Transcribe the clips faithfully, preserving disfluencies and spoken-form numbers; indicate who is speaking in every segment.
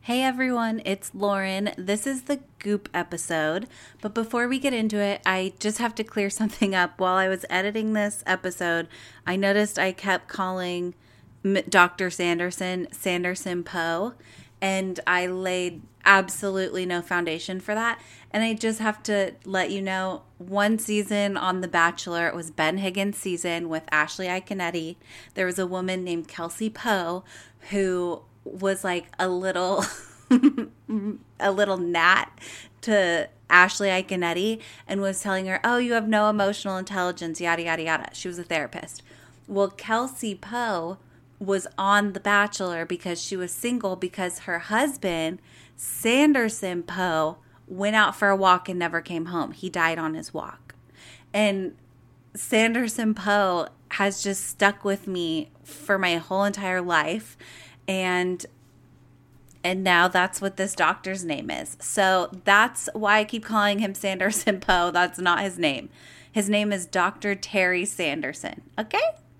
Speaker 1: Hey everyone, it's Lauren. This is the Goop episode, but before we get into it, I just have to clear something up. While I was editing this episode, I noticed I kept calling Doctor Sanderson Sanderson Poe, and I laid absolutely no foundation for that. And I just have to let you know, one season on The Bachelor, it was Ben Higgins' season with Ashley Iaconetti. There was a woman named Kelsey Poe who was like a little a little gnat to Ashley Iaconetti and was telling her, oh, you have no emotional intelligence, yada, yada, yada. She was a therapist. Well, Kelsey Poe was on The Bachelor because she was single because her husband, Sanderson Poe, went out for a walk and never came home. He died on his walk. And Sanderson Poe has just stuck with me for my whole entire life. And and now that's what this doctor's name is. So that's why I keep calling him Sanderson Poe. That's not his name. His name is Doctor Terry Sanderson. Okay?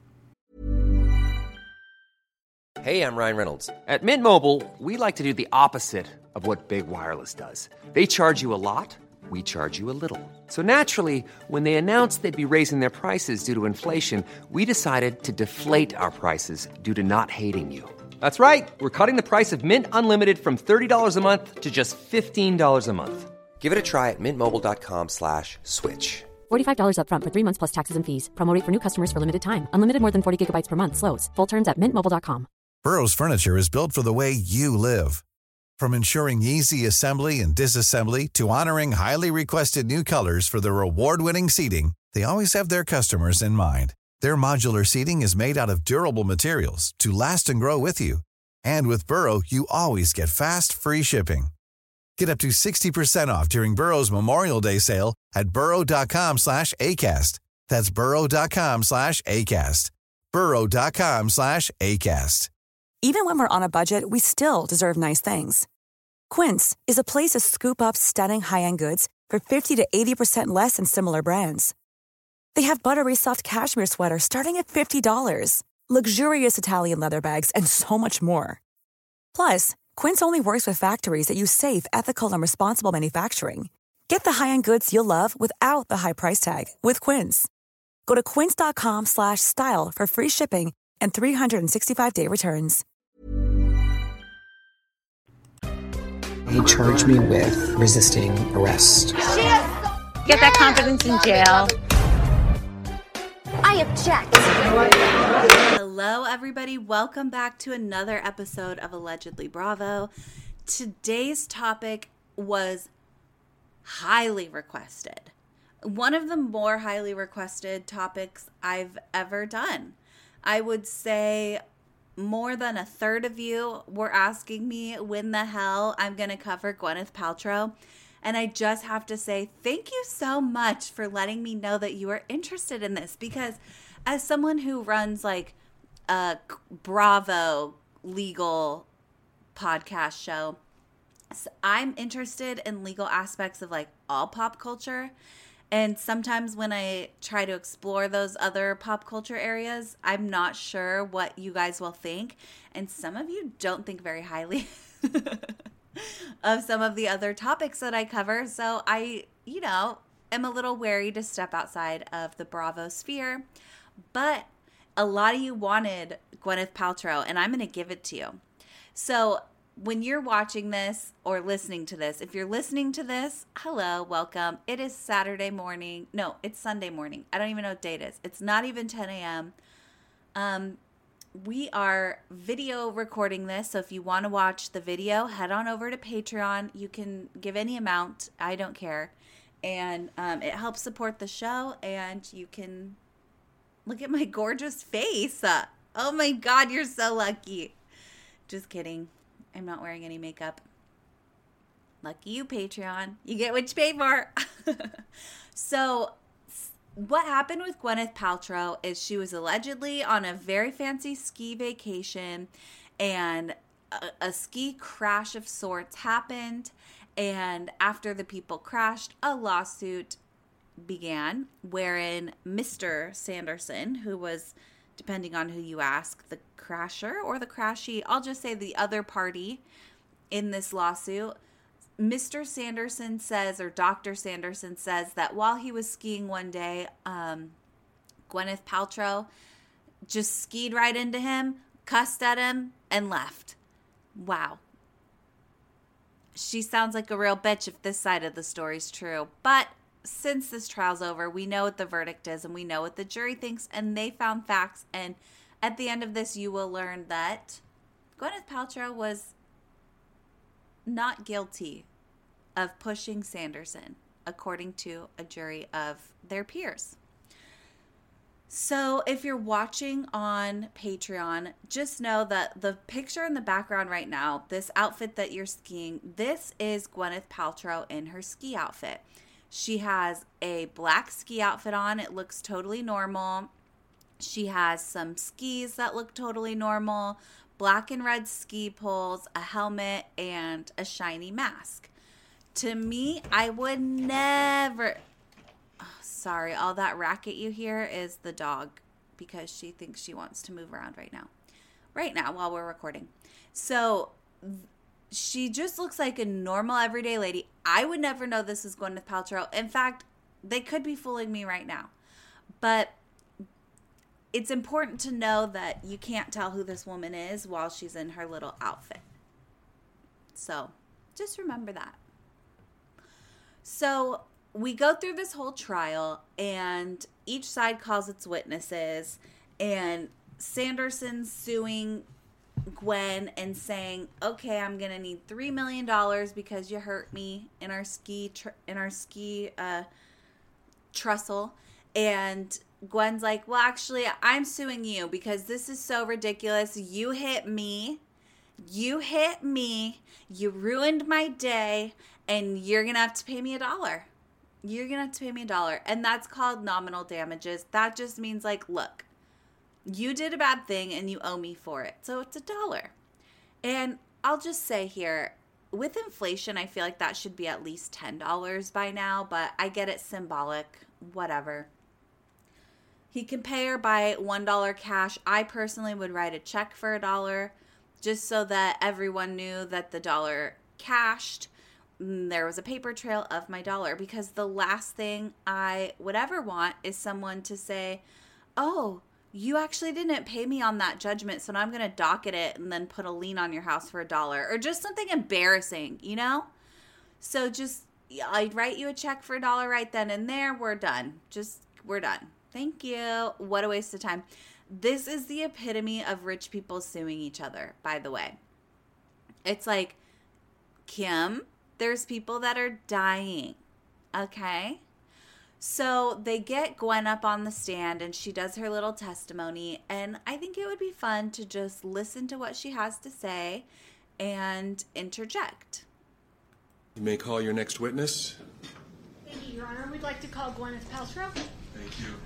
Speaker 2: Hey, I'm Ryan Reynolds. At Mint Mobile, we like to do the opposite of what Big Wireless does. They charge you a lot. We charge you a little. So naturally, when they announced they'd be raising their prices due to inflation, we decided to deflate our prices due to not hating you. That's right. We're cutting the price of Mint Unlimited from thirty dollars a month to just fifteen dollars a month. Give it a try at mintmobile.com slash switch.
Speaker 3: forty-five dollars up front for three months plus taxes and fees. Promo rate for new customers for limited time. Unlimited more than forty gigabytes per month slows. Full terms at mint mobile dot com.
Speaker 4: Burrow's furniture is built for the way you live. From ensuring easy assembly and disassembly to honoring highly requested new colors for their award-winning seating, they always have their customers in mind. Their modular seating is made out of durable materials to last and grow with you. And with Burrow, you always get fast, free shipping. Get up to sixty percent off during Burrow's Memorial Day sale at burrow.com slash ACAST. That's burrow.com slash ACAST. burrow.com slash ACAST.
Speaker 5: Even when we're on a budget, we still deserve nice things. Quince is a place to scoop up stunning high-end goods for fifty to eighty percent less than similar brands. They have buttery soft cashmere sweaters starting at fifty dollars, luxurious Italian leather bags, and so much more. Plus, Quince only works with factories that use safe, ethical, and responsible manufacturing. Get the high-end goods you'll love without the high price tag with Quince. Go to quince.com slash style for free shipping and three sixty-five day returns.
Speaker 6: He charged me with resisting arrest.
Speaker 7: Get that confidence in jail.
Speaker 8: I object.
Speaker 1: Hello, everybody. Welcome back to another episode of Allegedly Bravo. Today's topic was highly requested. One of the more highly requested topics I've ever done. I would say more than a third of you were asking me when the hell I'm going to cover Gwyneth Paltrow. And I just have to say thank you so much for letting me know that you are interested in this. Because as someone who runs like a Bravo legal podcast show, I'm interested in legal aspects of like all pop culture. And sometimes when I try to explore those other pop culture areas, I'm not sure what you guys will think. And some of you don't think very highly of some of the other topics that I cover. So I, you know, am a little wary to step outside of the Bravo sphere. But a lot of you wanted Gwyneth Paltrow, and I'm going to give it to you. So when you're watching this or listening to this, if you're listening to this, hello, welcome. It is Saturday morning. No, it's Sunday morning. I don't even know what date it is. It's not even ten a.m. Um, we are video recording this. So if you want to watch the video, head on over to Patreon. You can give any amount. I don't care. And um, it helps support the show. And you can look at my gorgeous face. Uh, oh my God, you're so lucky. Just kidding. I'm not wearing any makeup. Lucky you, Patreon. You get what you pay for. So what happened with Gwyneth Paltrow is she was allegedly on a very fancy ski vacation, and a, a ski crash of sorts happened. And after the people crashed, a lawsuit began wherein Mister Sanderson, who was, depending on who you ask, the crasher or the crashee, I'll just say the other party, in this lawsuit. Mister Sanderson says, or Doctor Sanderson says, that while he was skiing one day, um, Gwyneth Paltrow just skied right into him, cussed at him, and left. Wow. She sounds like a real bitch if this side of the story's true. But since this trial's over, we know what the verdict is and we know what the jury thinks, and they found facts. And at the end of this, you will learn that Gwyneth Paltrow was not guilty of pushing Sanderson, according to a jury of their peers. So if you're watching on Patreon, just know that the picture in the background right now, this outfit that you're skiing, this is Gwyneth Paltrow in her ski outfit. She has a black ski outfit on. It looks totally normal. She has some skis that look totally normal, black and red ski poles, a helmet, and a shiny mask. To me, I would never... Oh, sorry, all that racket you hear is the dog because she thinks she wants to move around right now. Right now while we're recording. So she just looks like a normal everyday lady. I would never know this is Gwyneth Paltrow. In fact, they could be fooling me right now. But it's important to know that you can't tell who this woman is while she's in her little outfit. So just remember that. So we go through this whole trial, and each side calls its witnesses, and Sanderson's suing Gwen and saying, okay, I'm going to need three million dollars because you hurt me in our ski tr- in our ski uh, trestle. And Gwen's like, well, actually, I'm suing you because this is so ridiculous. You hit me. You hit me. You ruined my day, and you're going to have to pay me a dollar. You're going to have to pay me a dollar. And that's called nominal damages. That just means like, look, you did a bad thing and you owe me for it. So it's a dollar. And I'll just say here, with inflation, I feel like that should be at least ten dollars by now. But I get it symbolic. Whatever. He can pay her by one dollar cash. I personally would write a check for a dollar just so that everyone knew that the dollar cashed. There was a paper trail of my dollar, because the last thing I would ever want is someone to say, oh, you actually didn't pay me on that judgment, so now I'm going to docket it and then put a lien on your house for a dollar, or just something embarrassing, you know? So just, I'd write you a check for a dollar right then and there. We're done. Just, we're done. Thank you. What a waste of time. This is the epitome of rich people suing each other, by the way. It's like, Kim, there's people that are dying, okay? So they get Gwen up on the stand, and she does her little testimony, and I think it would be fun to just listen to what she has to say and interject.
Speaker 8: You may call your next witness.
Speaker 9: Thank you, Your Honor. We'd like to call Gwyneth Paltrow.
Speaker 8: Thank you.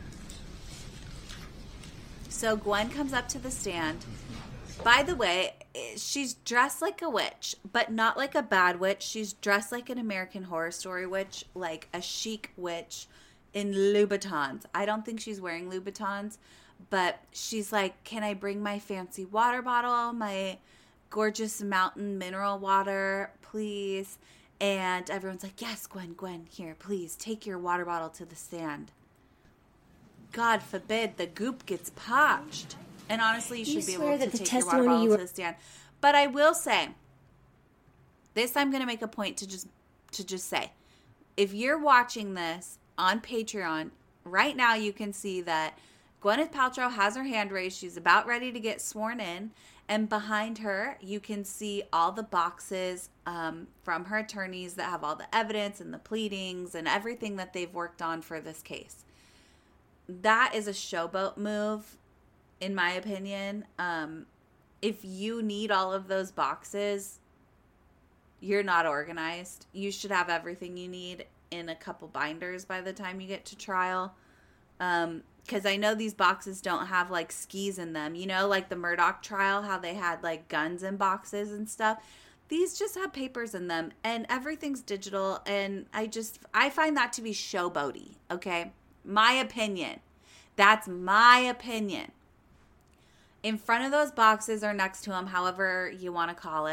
Speaker 1: So Gwen comes up to the stand. By the way, she's dressed like a witch, but not like a bad witch. She's dressed like an American Horror Story witch, like a chic witch in Louboutins. I don't think she's wearing Louboutins, but she's like, can I bring my fancy water bottle, my gorgeous mountain mineral water, please? And everyone's like, yes, Gwen, Gwen, here, please, take your water bottle to the stand. God forbid the goop gets popped. And honestly, you should be able to take your water bottle to the stand. But I will say, this I'm going to make a point to just to just say, if you're watching this on Patreon, right now you can see that Gwyneth Paltrow has her hand raised. She's about ready to get sworn in. And behind her, you can see all the boxes um, from her attorneys that have all the evidence and the pleadings and everything that they've worked on for this case. That is a showboat move, in my opinion. Um, if you need all of those boxes, you're not organized. You should have everything you need in a couple binders by the time you get to trial. Um, because I know these boxes don't have like skis in them. You know, like the Murdaugh trial, how they had like guns in boxes and stuff. These just have papers in them, and everything's digital. And I just, I find that to be showboaty. Okay. My opinion. That's my opinion. In front of those boxes or next to them, however you want to call it,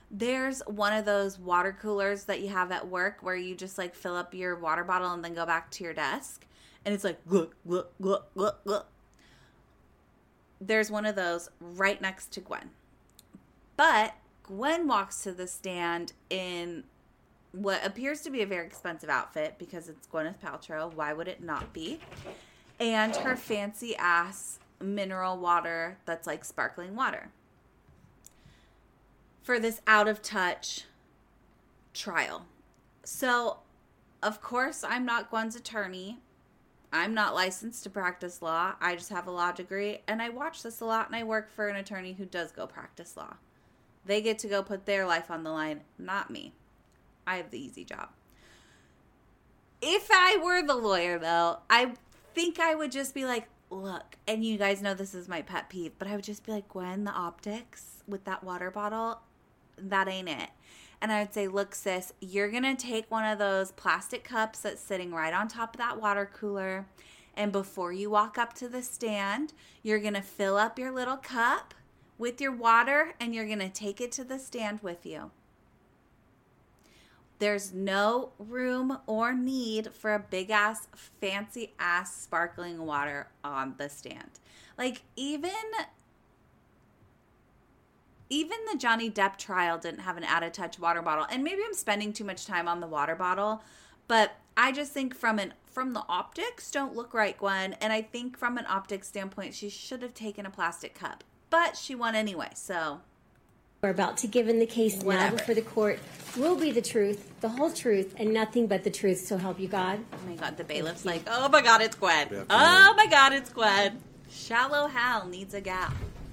Speaker 1: There's one of those water coolers that you have at work where you just like fill up your water bottle and then go back to your desk. And it's like, glug, glug, glug, glug, glug. There's one of those right next to Gwen. But Gwen walks to the stand in what appears to be a very expensive outfit because it's Gwyneth Paltrow. Why would it not be? And her fancy ass mineral water that's like sparkling water for this out of touch trial. So, of course, I'm not Gwen's attorney. I'm not licensed to practice law. I just have a law degree, and I watch this a lot, and I work for an attorney who does go practice law. They get to go put their life on the line, not me. I have the easy job. If I were the lawyer, though, I think I would just be like, look, and you guys know this is my pet peeve, but I would just be like, Gwen, the optics with that water bottle, that ain't it. And I would say, look, sis, you're going to take one of those plastic cups that's sitting right on top of that water cooler. And before you walk up to the stand, you're going to fill up your little cup with your water and you're going to take it to the stand with you. There's no room or need for a big ass, fancy ass sparkling water on the stand. Like even... Even the Johnny Depp trial didn't have an out-of-touch water bottle. And maybe I'm spending too much time on the water bottle. But I just think from an from the optics, don't look right, Gwen. And I think from an optics standpoint, she should have taken a plastic cup. But she won anyway, so...
Speaker 10: We're about to give in the case
Speaker 1: Whatever.
Speaker 10: now before the court will be the truth, the whole truth, and nothing but the truth, so help you God.
Speaker 1: Oh my God, the bailiff's like, oh my God, it's Gwen. Oh my God, it's Gwen. Shallow Hal needs a gal.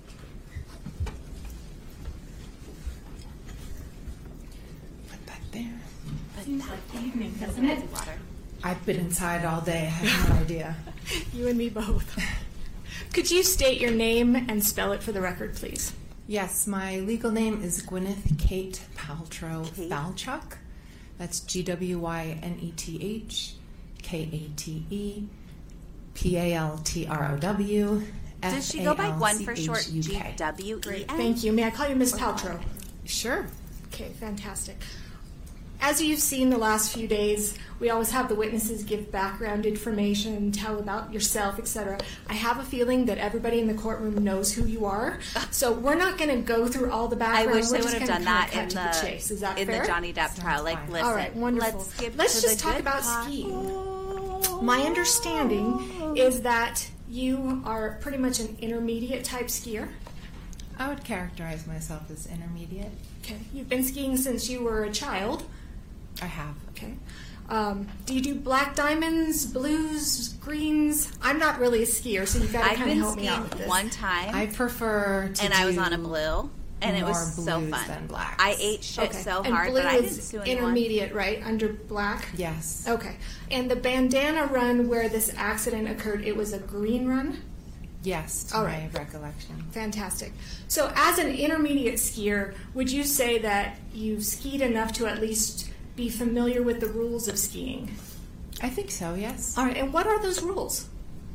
Speaker 11: There.
Speaker 9: Seems like the evening, doesn't it?
Speaker 11: I've been inside all day. I have no idea.
Speaker 9: You and me both. Could you state your name and spell it for the record, please?
Speaker 11: Yes, my legal name is Gwyneth Kate Paltrow Falchuk. That's G W Y N E T H K A T E P A L T R O W.
Speaker 1: Does she go by Gwen for short? G W E N?
Speaker 9: Great, thank you. May I call you Miss Paltrow?
Speaker 11: Sure.
Speaker 9: Okay, fantastic. As you've seen the last few days, we always have the witnesses give background information, tell about yourself, et cetera. I have a feeling that everybody in the courtroom knows who you are, so we're not going to go through all the background.
Speaker 1: I wish
Speaker 9: we're
Speaker 1: they would have done that in the,
Speaker 9: the chase. Is that
Speaker 1: in
Speaker 9: fair?
Speaker 1: the Johnny Depp trial. Like, listen,
Speaker 9: all right, wonderful.
Speaker 1: Let's, skip
Speaker 9: let's
Speaker 1: to
Speaker 9: just
Speaker 1: the
Speaker 9: talk
Speaker 1: good
Speaker 9: about
Speaker 1: part.
Speaker 9: skiing. My understanding is that you are pretty much an intermediate type skier.
Speaker 11: I would characterize myself as intermediate.
Speaker 9: Okay, you've been skiing since you were a child.
Speaker 11: I have.
Speaker 9: Okay. Um, do you do black diamonds, blues, greens? I'm not really a skier, so you've got to kind of help me out with this.
Speaker 1: One time,
Speaker 11: I prefer to
Speaker 1: and
Speaker 11: do
Speaker 1: I was on a blue, and it was so fun.
Speaker 11: Than blacks.
Speaker 1: I ate shit
Speaker 9: okay.
Speaker 1: so
Speaker 9: and
Speaker 1: hard,
Speaker 9: blue
Speaker 1: but I didn't
Speaker 9: is
Speaker 1: sue anyone.
Speaker 9: intermediate, right? Under black?
Speaker 11: Yes.
Speaker 9: Okay. And the bandana run where this accident occurred, it was a green run?
Speaker 11: Yes, to
Speaker 9: All
Speaker 11: my
Speaker 9: right.
Speaker 11: recollection.
Speaker 9: Fantastic. So as an intermediate skier, would you say that you've skied enough to at least be familiar with the rules of skiing?
Speaker 11: I think so, yes.
Speaker 9: All right, and what are those rules?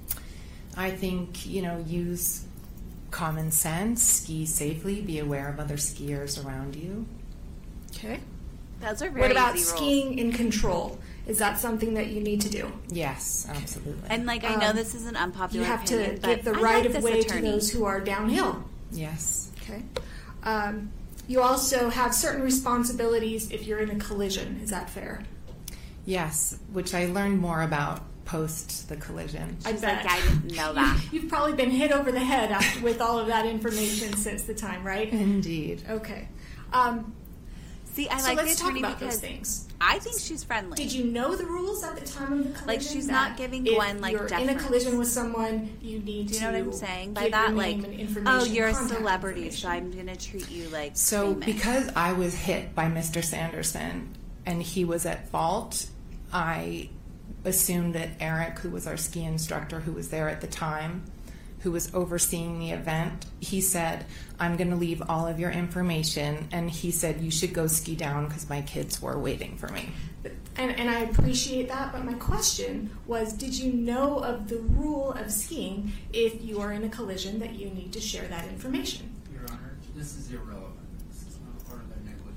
Speaker 11: I think, you know, use common sense, ski safely, be aware of other skiers around you.
Speaker 9: Okay.
Speaker 1: Those are very
Speaker 9: What about
Speaker 1: easy rules.
Speaker 9: skiing in control? Is that something that you need to do?
Speaker 11: Yes, absolutely.
Speaker 1: And like, I know
Speaker 9: Um,
Speaker 1: this is an unpopular
Speaker 9: You have
Speaker 1: opinion,
Speaker 9: to
Speaker 1: but
Speaker 9: give the
Speaker 1: I
Speaker 9: right
Speaker 1: like
Speaker 9: of
Speaker 1: this
Speaker 9: way
Speaker 1: attorney.
Speaker 9: to those who are downhill.
Speaker 11: Yes.
Speaker 9: Okay. Um, you also have certain responsibilities if you're in a collision. Is that fair?
Speaker 11: Yes, which I learned more about post the collision.
Speaker 9: I
Speaker 1: She's
Speaker 9: bet.
Speaker 1: like, I didn't know that.
Speaker 9: You've probably been hit over the head after, with all of that information since the time, right?
Speaker 11: Indeed.
Speaker 9: Okay. Um,
Speaker 1: See, I
Speaker 9: so
Speaker 1: like
Speaker 9: let's
Speaker 1: the
Speaker 9: talk
Speaker 1: attorney
Speaker 9: about
Speaker 1: because
Speaker 9: those things.
Speaker 1: I think she's friendly.
Speaker 9: Did you know the rules at the time of the collision?
Speaker 1: Like, she's
Speaker 9: that
Speaker 1: not giving
Speaker 9: if
Speaker 1: Gwen, like,
Speaker 9: you're in a
Speaker 1: deference.
Speaker 9: collision with someone, you need
Speaker 1: Do you
Speaker 9: to
Speaker 1: know what I'm saying by
Speaker 9: give
Speaker 1: that?
Speaker 9: your
Speaker 1: Like,
Speaker 9: name and information,
Speaker 1: oh, you're a
Speaker 9: contact
Speaker 1: celebrity,
Speaker 9: information.
Speaker 1: so I'm going to treat you like
Speaker 11: So
Speaker 1: famous.
Speaker 11: because I was hit by Mister Sanderson and he was at fault, I assumed that Eric, who was our ski instructor, who was there at the time, who was overseeing the event, he said, I'm going to leave all of your information. And he said, you should go ski down because my kids were waiting for me.
Speaker 9: And, and I appreciate that, but my question was, did you know of the rule of skiing if you are in a collision that you need to share that information?
Speaker 12: Your Honor, this is irrelevant. This is not part of their negligence.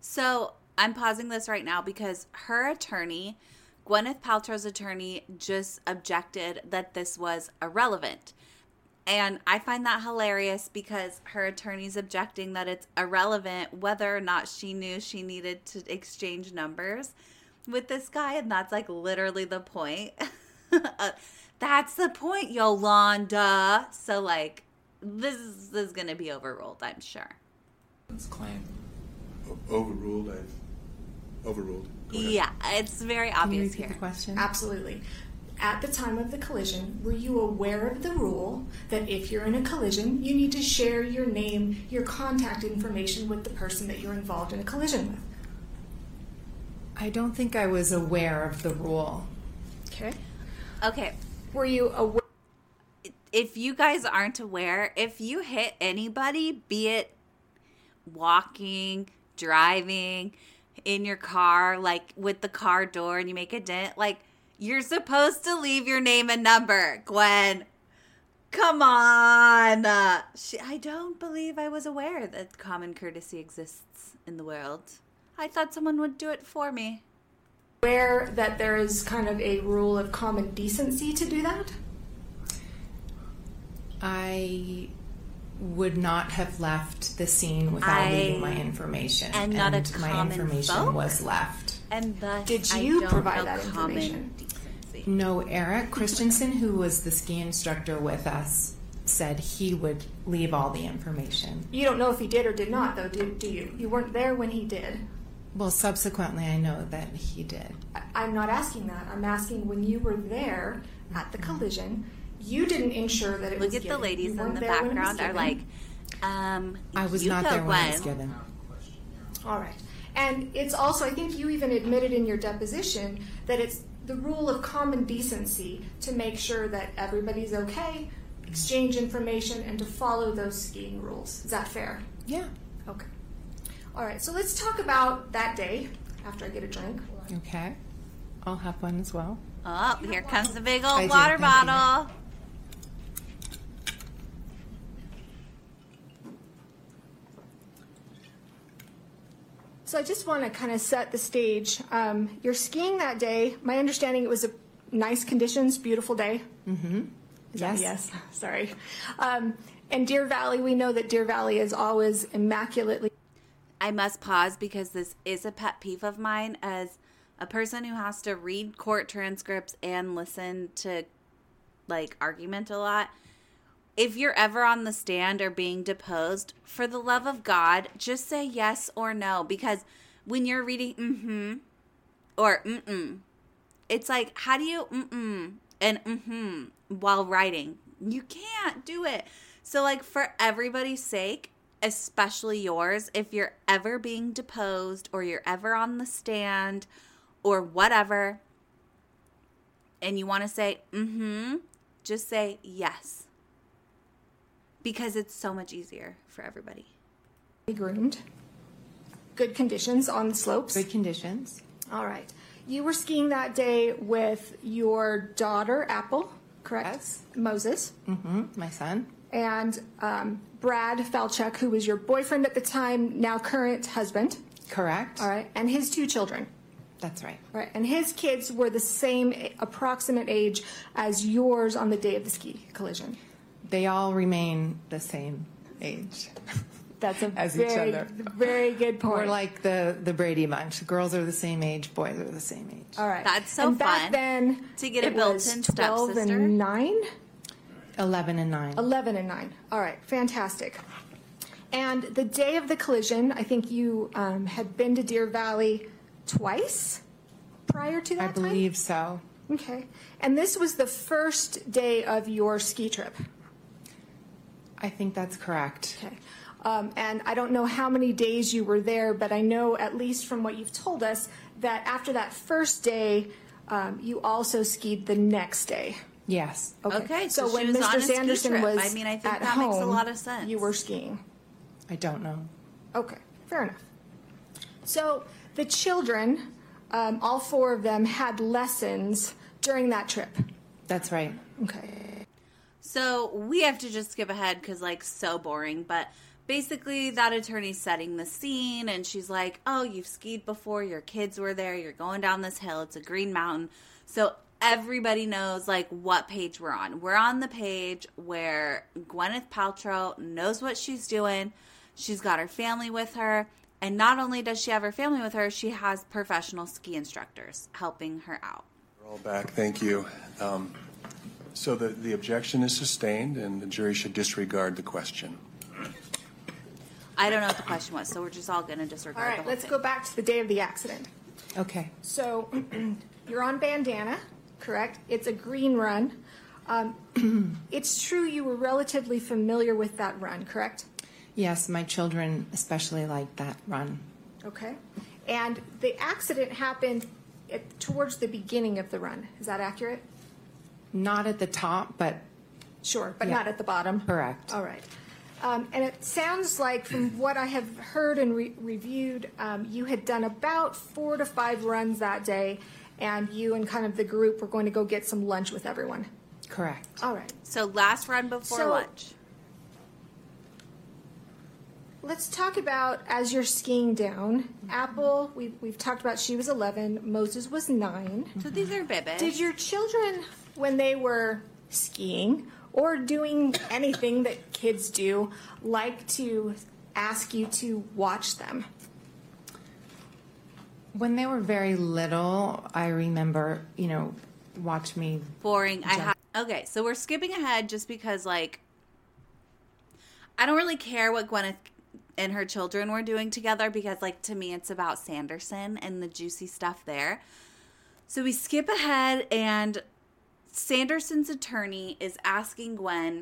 Speaker 1: So I'm pausing this right now because her attorney, Gwyneth Paltrow's attorney, just objected that this was irrelevant. And I find that hilarious because her attorney's objecting that it's irrelevant whether or not she knew she needed to exchange numbers with this guy. And that's like literally the point. uh, that's the point, Yolanda. So like, this is, this is going to be overruled, I'm sure.
Speaker 8: This claim. O- overruled, I've overruled.
Speaker 1: Yeah, it's very
Speaker 11: Can
Speaker 1: obvious
Speaker 11: you repeat
Speaker 1: here.
Speaker 11: the question?
Speaker 9: Absolutely. At the time of the collision, were you aware of the rule that if you're in a collision, you need to share your name, your contact information with the person that you're involved in a collision with?
Speaker 11: I don't think I was aware of the rule.
Speaker 9: Okay.
Speaker 1: Okay.
Speaker 9: Were you aware?
Speaker 1: If you guys aren't aware, if you hit anybody, be it walking, driving, in your car, like with the car door and you make a dent, like you're supposed to leave your name and number, Gwen. Come on. Uh, she, I don't believe I was aware that common courtesy exists in the world. I thought someone would do it for me.
Speaker 9: Aware that there is kind of a rule of common decency to do that?
Speaker 11: I would not have left the scene without
Speaker 1: I
Speaker 11: leaving my information.
Speaker 1: am not a
Speaker 11: and my
Speaker 1: common
Speaker 11: information
Speaker 1: folk.
Speaker 11: was left.
Speaker 1: And thus,
Speaker 9: Did
Speaker 1: I
Speaker 9: you
Speaker 1: don't
Speaker 9: provide
Speaker 1: know
Speaker 9: that
Speaker 1: common
Speaker 9: information?
Speaker 1: decency.
Speaker 11: No, Eric Christensen, who was the ski instructor with us, said he would leave all the information.
Speaker 9: You don't know if he did or did not, though, do, do you? You weren't there when he did.
Speaker 11: Well, subsequently, I know that he did.
Speaker 9: I, I'm not asking that. I'm asking when you were there at the collision, you didn't ensure that it
Speaker 1: Look
Speaker 9: was
Speaker 1: at
Speaker 9: given.
Speaker 1: the ladies
Speaker 9: You
Speaker 1: in
Speaker 9: weren't
Speaker 1: the
Speaker 9: there when it was
Speaker 1: background are
Speaker 9: given.
Speaker 1: like, um,
Speaker 11: I was
Speaker 1: you
Speaker 11: not
Speaker 1: go,
Speaker 11: there when it was
Speaker 1: Gwen.
Speaker 11: given.
Speaker 9: All right. And it's also, I think you even admitted in your deposition that it's the rule of common decency to make sure that everybody's okay, exchange information, and to follow those skiing rules. Is that fair?
Speaker 11: Yeah.
Speaker 9: Okay. All right. So let's talk about that day after I get a drink.
Speaker 11: Okay. I'll have one as well.
Speaker 1: Oh, here comes the big
Speaker 11: I
Speaker 1: old
Speaker 11: do,
Speaker 1: water
Speaker 11: thank you.
Speaker 1: bottle.
Speaker 9: So I just want to kind of set the stage. Um, you're skiing that day. My understanding, it was a nice conditions, beautiful day.
Speaker 11: Mm-hmm.
Speaker 9: Is
Speaker 11: Yes.
Speaker 9: that- yes. Sorry. Um, and Deer Valley, we know that Deer Valley is always immaculately.
Speaker 1: I must pause because this is a pet peeve of mine as a person who has to read court transcripts and listen to like argument a lot. If you're ever on the stand or being deposed, for the love of God, just say yes or no. Because when you're reading mm-hmm or mm-mm, it's like, how do you mm-mm and mm-hmm while writing? You can't do it. So like for everybody's sake, especially yours, if you're ever being deposed or you're ever on the stand or whatever, and you want to say mm-hmm, just say yes. Because it's so much easier for everybody.
Speaker 9: Groomed. Good conditions on the slopes.
Speaker 11: Good conditions.
Speaker 9: All right. You were skiing that day with your daughter, Apple, correct?
Speaker 11: Yes.
Speaker 9: Moses.
Speaker 11: Mm-hmm. My son.
Speaker 9: And um, Brad Falchuk, who was your boyfriend at the time, now current husband.
Speaker 11: Correct.
Speaker 9: All right. And his two children.
Speaker 11: That's right.
Speaker 9: All right. And his kids were the same approximate age as yours on the day of the ski collision.
Speaker 11: They all remain the same age.
Speaker 9: That's a
Speaker 11: As each
Speaker 9: very,
Speaker 11: other.
Speaker 9: very good point.
Speaker 11: We're like the, the Brady Bunch. Girls are the same age, boys are the same age.
Speaker 9: All right.
Speaker 1: That's so
Speaker 9: and back
Speaker 1: fun
Speaker 9: then,
Speaker 1: to get a
Speaker 9: it was
Speaker 1: built-in
Speaker 9: twelve
Speaker 1: stepsister.
Speaker 9: and nine?
Speaker 11: eleven and nine.
Speaker 9: eleven and nine. All right. Fantastic. And the day of the collision, I think you um, had been to Deer Valley twice prior to that
Speaker 11: I
Speaker 9: time?
Speaker 11: believe so.
Speaker 9: Okay. And this was the first day of your ski trip.
Speaker 11: I think that's correct.
Speaker 9: Okay. Um, and I don't know how many days you were there, but I know, at least from what you've told us, that after that first day, um, you also skied the next day.
Speaker 11: Yes.
Speaker 1: Okay, so she
Speaker 9: when
Speaker 1: was on
Speaker 9: Mister
Speaker 1: a ski
Speaker 9: Sanderson
Speaker 1: trip.
Speaker 9: was
Speaker 1: I mean, I think
Speaker 9: at
Speaker 1: that makes a
Speaker 9: home,
Speaker 1: lot of sense.
Speaker 9: You were skiing.
Speaker 11: I don't know.
Speaker 9: Okay, fair enough. So the children, um, all four of them, had lessons during that trip.
Speaker 11: That's right.
Speaker 9: Okay.
Speaker 1: So we have to just skip ahead because, like, so boring. But basically that attorney's setting the scene, and she's like, oh, you've skied before, your kids were there, you're going down this hill, it's a green mountain. So everybody knows, like, what page we're on. We're on the page where Gwyneth Paltrow knows what she's doing. She's got her family with her. And not only does she have her family with her, she has professional ski instructors helping her out.
Speaker 8: We're all back. Thank you. Um, so the, the objection is sustained, and the jury should disregard the question.
Speaker 1: I don't know what the question was, so we're just all going to disregard
Speaker 9: All
Speaker 1: the
Speaker 9: right,
Speaker 1: whole
Speaker 9: let's
Speaker 1: thing.
Speaker 9: go back to the day of the accident.
Speaker 11: Okay.
Speaker 9: So you're on Bandana, correct? It's a green run. Um, it's true you were relatively familiar with that run, correct?
Speaker 11: Yes, my children especially like that run.
Speaker 9: Okay. And the accident happened at, towards the beginning of the run. Is that accurate?
Speaker 11: Not at the top, but...
Speaker 9: Sure, but
Speaker 11: Yeah.
Speaker 9: not at the bottom?
Speaker 11: Correct.
Speaker 9: All right. Um, and it sounds like, from what I have heard and re- reviewed, um, you had done about four to five runs that day, and you and kind of the group were going to go get some lunch with everyone.
Speaker 11: Correct.
Speaker 9: All right.
Speaker 1: So last run before
Speaker 9: So-
Speaker 1: lunch.
Speaker 9: Let's talk about, as you're skiing down, Apple, we, we've talked about she was eleven, Moses was nine.
Speaker 1: So these are babies.
Speaker 9: Did your children, when they were skiing or doing anything that kids do, like to ask you to watch them?
Speaker 11: When they were very little, I remember, you know, watch me.
Speaker 1: Boring. I
Speaker 11: jump.
Speaker 1: ha- okay, so we're skipping ahead just because, like, I don't really care what Gwyneth and her children were doing together because, like, to me, it's about Sanderson and the juicy stuff there. So we skip ahead, and Sanderson's attorney is asking Gwen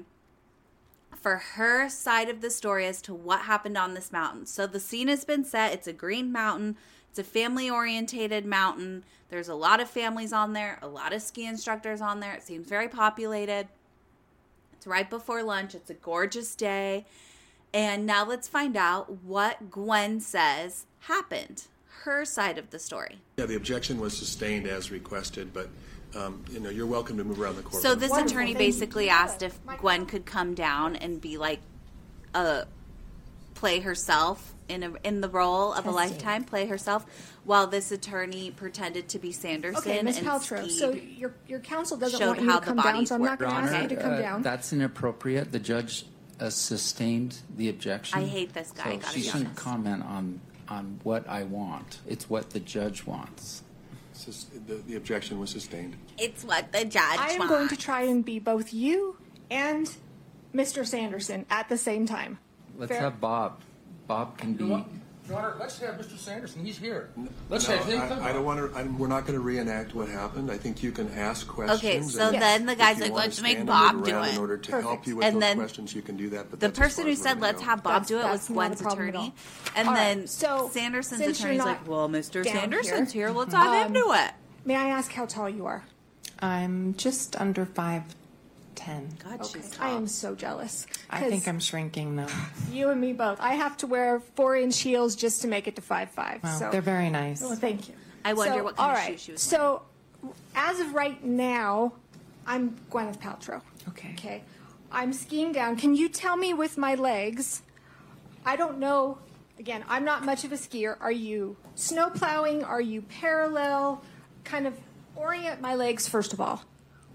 Speaker 1: for her side of the story as to what happened on this mountain. So the scene has been set. It's a green mountain. It's a family-orientated mountain. There's a lot of families on there, a lot of ski instructors on there. It seems very populated. It's right before lunch. It's a gorgeous day. And now let's find out what Gwen says happened. Her side of the story.
Speaker 8: Yeah, the objection was sustained as requested, but um, you know, you're welcome to move around the courtroom.
Speaker 1: So this
Speaker 9: Wonderful,
Speaker 1: attorney
Speaker 9: thank you.
Speaker 1: basically asked if Gwen could come down and be like, uh, play herself in a, in the role of a lifetime, play herself, while this attorney pretended to be Sanderson.
Speaker 9: Okay, Miz
Speaker 1: and
Speaker 9: Paltrow,
Speaker 1: skied.
Speaker 9: so your, your counsel doesn't
Speaker 1: showed
Speaker 9: want you
Speaker 1: how
Speaker 9: to
Speaker 1: the
Speaker 9: come down,
Speaker 1: bodies
Speaker 9: so I'm not
Speaker 1: work.
Speaker 9: going to ask
Speaker 12: Honor,
Speaker 9: you to come
Speaker 12: uh,
Speaker 9: down.
Speaker 12: That's inappropriate. The judge uh, sustained the objection.
Speaker 1: I hate this guy,
Speaker 12: So
Speaker 1: gotta
Speaker 12: she
Speaker 1: be
Speaker 12: shouldn't
Speaker 1: honest.
Speaker 12: comment on on what I want. It's what the judge wants.
Speaker 8: Sus- the, the objection was sustained.
Speaker 1: It's what the judge
Speaker 9: I am
Speaker 1: wants.
Speaker 9: going to try and be both you and Mister Sanderson at the same time.
Speaker 12: Let's
Speaker 9: Fair?
Speaker 12: have Bob. Bob can be.
Speaker 13: Your Honor, let's have Mister Sanderson. He's here. Let's
Speaker 8: No,
Speaker 13: have him come.
Speaker 8: I, I don't want to. I'm, we're not going to reenact what happened. I think you can ask questions.
Speaker 1: Okay, so
Speaker 8: and
Speaker 1: then the
Speaker 8: if
Speaker 1: guy's
Speaker 8: you
Speaker 1: like,
Speaker 8: wanna
Speaker 1: let's make
Speaker 8: stand and
Speaker 1: Bob
Speaker 8: move
Speaker 1: do
Speaker 8: around
Speaker 1: it.
Speaker 8: In order to
Speaker 9: Perfect.
Speaker 8: help you with
Speaker 1: And
Speaker 8: those
Speaker 1: then
Speaker 8: questions, you can do that. But
Speaker 1: The
Speaker 8: that's as
Speaker 1: person
Speaker 8: far
Speaker 1: who
Speaker 8: as we're
Speaker 1: said,
Speaker 8: gonna
Speaker 1: let's
Speaker 8: go.
Speaker 1: have Bob
Speaker 9: That's-
Speaker 1: do it, was
Speaker 9: that's not a
Speaker 1: Gwen's
Speaker 9: problem at
Speaker 1: attorney.
Speaker 9: all.
Speaker 1: And
Speaker 9: All right,
Speaker 1: then
Speaker 9: so
Speaker 1: Sanderson's
Speaker 9: since you're
Speaker 1: attorney's
Speaker 9: not
Speaker 1: like, well, Mister
Speaker 9: down
Speaker 1: Sanderson's
Speaker 9: here,
Speaker 1: here. Let's have him
Speaker 9: um,
Speaker 1: do it.
Speaker 9: May I ask how tall you are?
Speaker 11: I'm just under five ten.
Speaker 1: God,
Speaker 9: Okay,
Speaker 1: she's
Speaker 9: I
Speaker 1: tall.
Speaker 9: am so jealous.
Speaker 11: I
Speaker 9: 'cause
Speaker 11: think I'm shrinking though.
Speaker 9: You and me both. I have to wear four-inch heels just to make it to five five.
Speaker 11: Wow,
Speaker 9: so
Speaker 11: they're very nice.
Speaker 9: Well, thank you.
Speaker 1: I wonder
Speaker 9: So,
Speaker 1: what kind
Speaker 9: all
Speaker 1: of
Speaker 9: right,
Speaker 1: shoes she was
Speaker 9: So, as of right now, I'm Gwyneth Paltrow.
Speaker 11: Okay.
Speaker 9: Okay. I'm skiing down. Can you tell me with my legs? I don't know. Again, I'm not much of a skier. Are you snow plowing? Are you parallel? Kind of orient my legs first of all.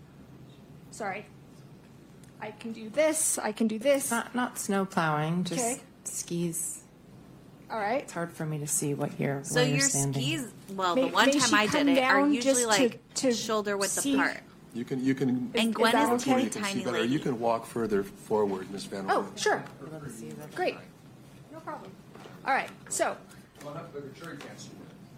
Speaker 9: Sorry. I can do this. I can do this.
Speaker 11: Not not snow plowing, just
Speaker 9: Okay.
Speaker 11: skis.
Speaker 9: All right.
Speaker 11: It's hard for me to see what you're.
Speaker 1: So
Speaker 11: where you're
Speaker 1: your
Speaker 11: standing.
Speaker 1: skis, well,
Speaker 9: May-
Speaker 1: the one
Speaker 9: may
Speaker 1: time
Speaker 9: she
Speaker 1: I
Speaker 9: come
Speaker 1: did it, are
Speaker 9: down
Speaker 1: usually
Speaker 9: just
Speaker 1: like
Speaker 9: to- to
Speaker 1: shoulder width
Speaker 9: see?
Speaker 1: apart.
Speaker 8: You can. You can.
Speaker 1: And
Speaker 9: Is-
Speaker 1: Gwen
Speaker 9: is
Speaker 1: is
Speaker 9: that
Speaker 1: a
Speaker 9: okay?
Speaker 1: teeny
Speaker 8: you can see
Speaker 1: tiny
Speaker 8: better.
Speaker 1: lady.
Speaker 8: You can walk further forward, Miss Van.
Speaker 9: Oh,
Speaker 8: Ryn.
Speaker 9: sure. Great. No problem. All right. So,
Speaker 13: Well, not the jury can't see.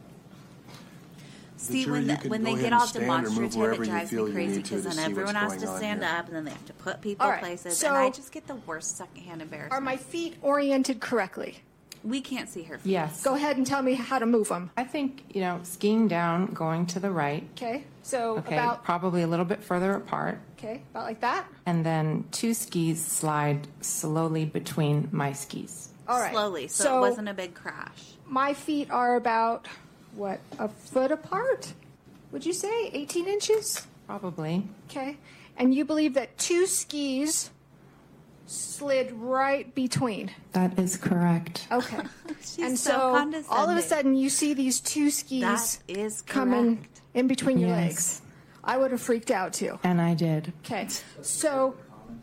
Speaker 1: See,
Speaker 8: jury,
Speaker 1: when,
Speaker 8: you
Speaker 1: the,
Speaker 8: can
Speaker 1: when
Speaker 8: go
Speaker 1: they
Speaker 8: ahead
Speaker 1: get
Speaker 8: and
Speaker 1: all
Speaker 8: stand or move
Speaker 1: demonstrative,
Speaker 8: wherever
Speaker 1: it
Speaker 8: you
Speaker 1: drives
Speaker 8: feel
Speaker 1: me
Speaker 8: you
Speaker 1: crazy
Speaker 8: need to
Speaker 1: because
Speaker 8: to
Speaker 1: then
Speaker 8: see what's
Speaker 1: everyone has
Speaker 8: going
Speaker 1: to
Speaker 8: on
Speaker 1: stand
Speaker 8: here.
Speaker 1: up and then they have to put people
Speaker 9: All right,
Speaker 1: places,
Speaker 9: so-
Speaker 1: and I just get the worst secondhand embarrassment.
Speaker 9: are my feet oriented correctly?
Speaker 1: we can't see her feet.
Speaker 11: Yes.
Speaker 9: Go ahead and tell me how to move them.
Speaker 11: I think you know, skiing down, going to the right.
Speaker 9: Okay. So
Speaker 11: Okay,
Speaker 9: about
Speaker 11: probably a little bit further apart,
Speaker 9: okay, about like that.
Speaker 11: and then two skis slide slowly between my skis.
Speaker 9: All right.
Speaker 1: Slowly, so,
Speaker 9: So-
Speaker 1: it wasn't a big crash.
Speaker 9: My feet are about what, a foot apart? Would you say eighteen inches?
Speaker 11: Probably.
Speaker 9: Okay. And you believe that two skis slid right between.
Speaker 11: That is correct.
Speaker 9: Okay.
Speaker 1: She's
Speaker 9: and
Speaker 1: so
Speaker 9: so all of a
Speaker 1: condescending.
Speaker 9: sudden you see these two skis
Speaker 1: That is
Speaker 9: coming
Speaker 1: correct.
Speaker 9: in between your
Speaker 11: Yes.
Speaker 9: legs. I would have freaked out too.
Speaker 11: And I did.
Speaker 9: Okay. So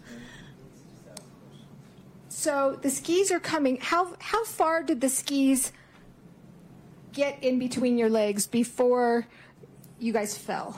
Speaker 9: so the skis are coming. How how far did the skis get in between your legs before you guys fell?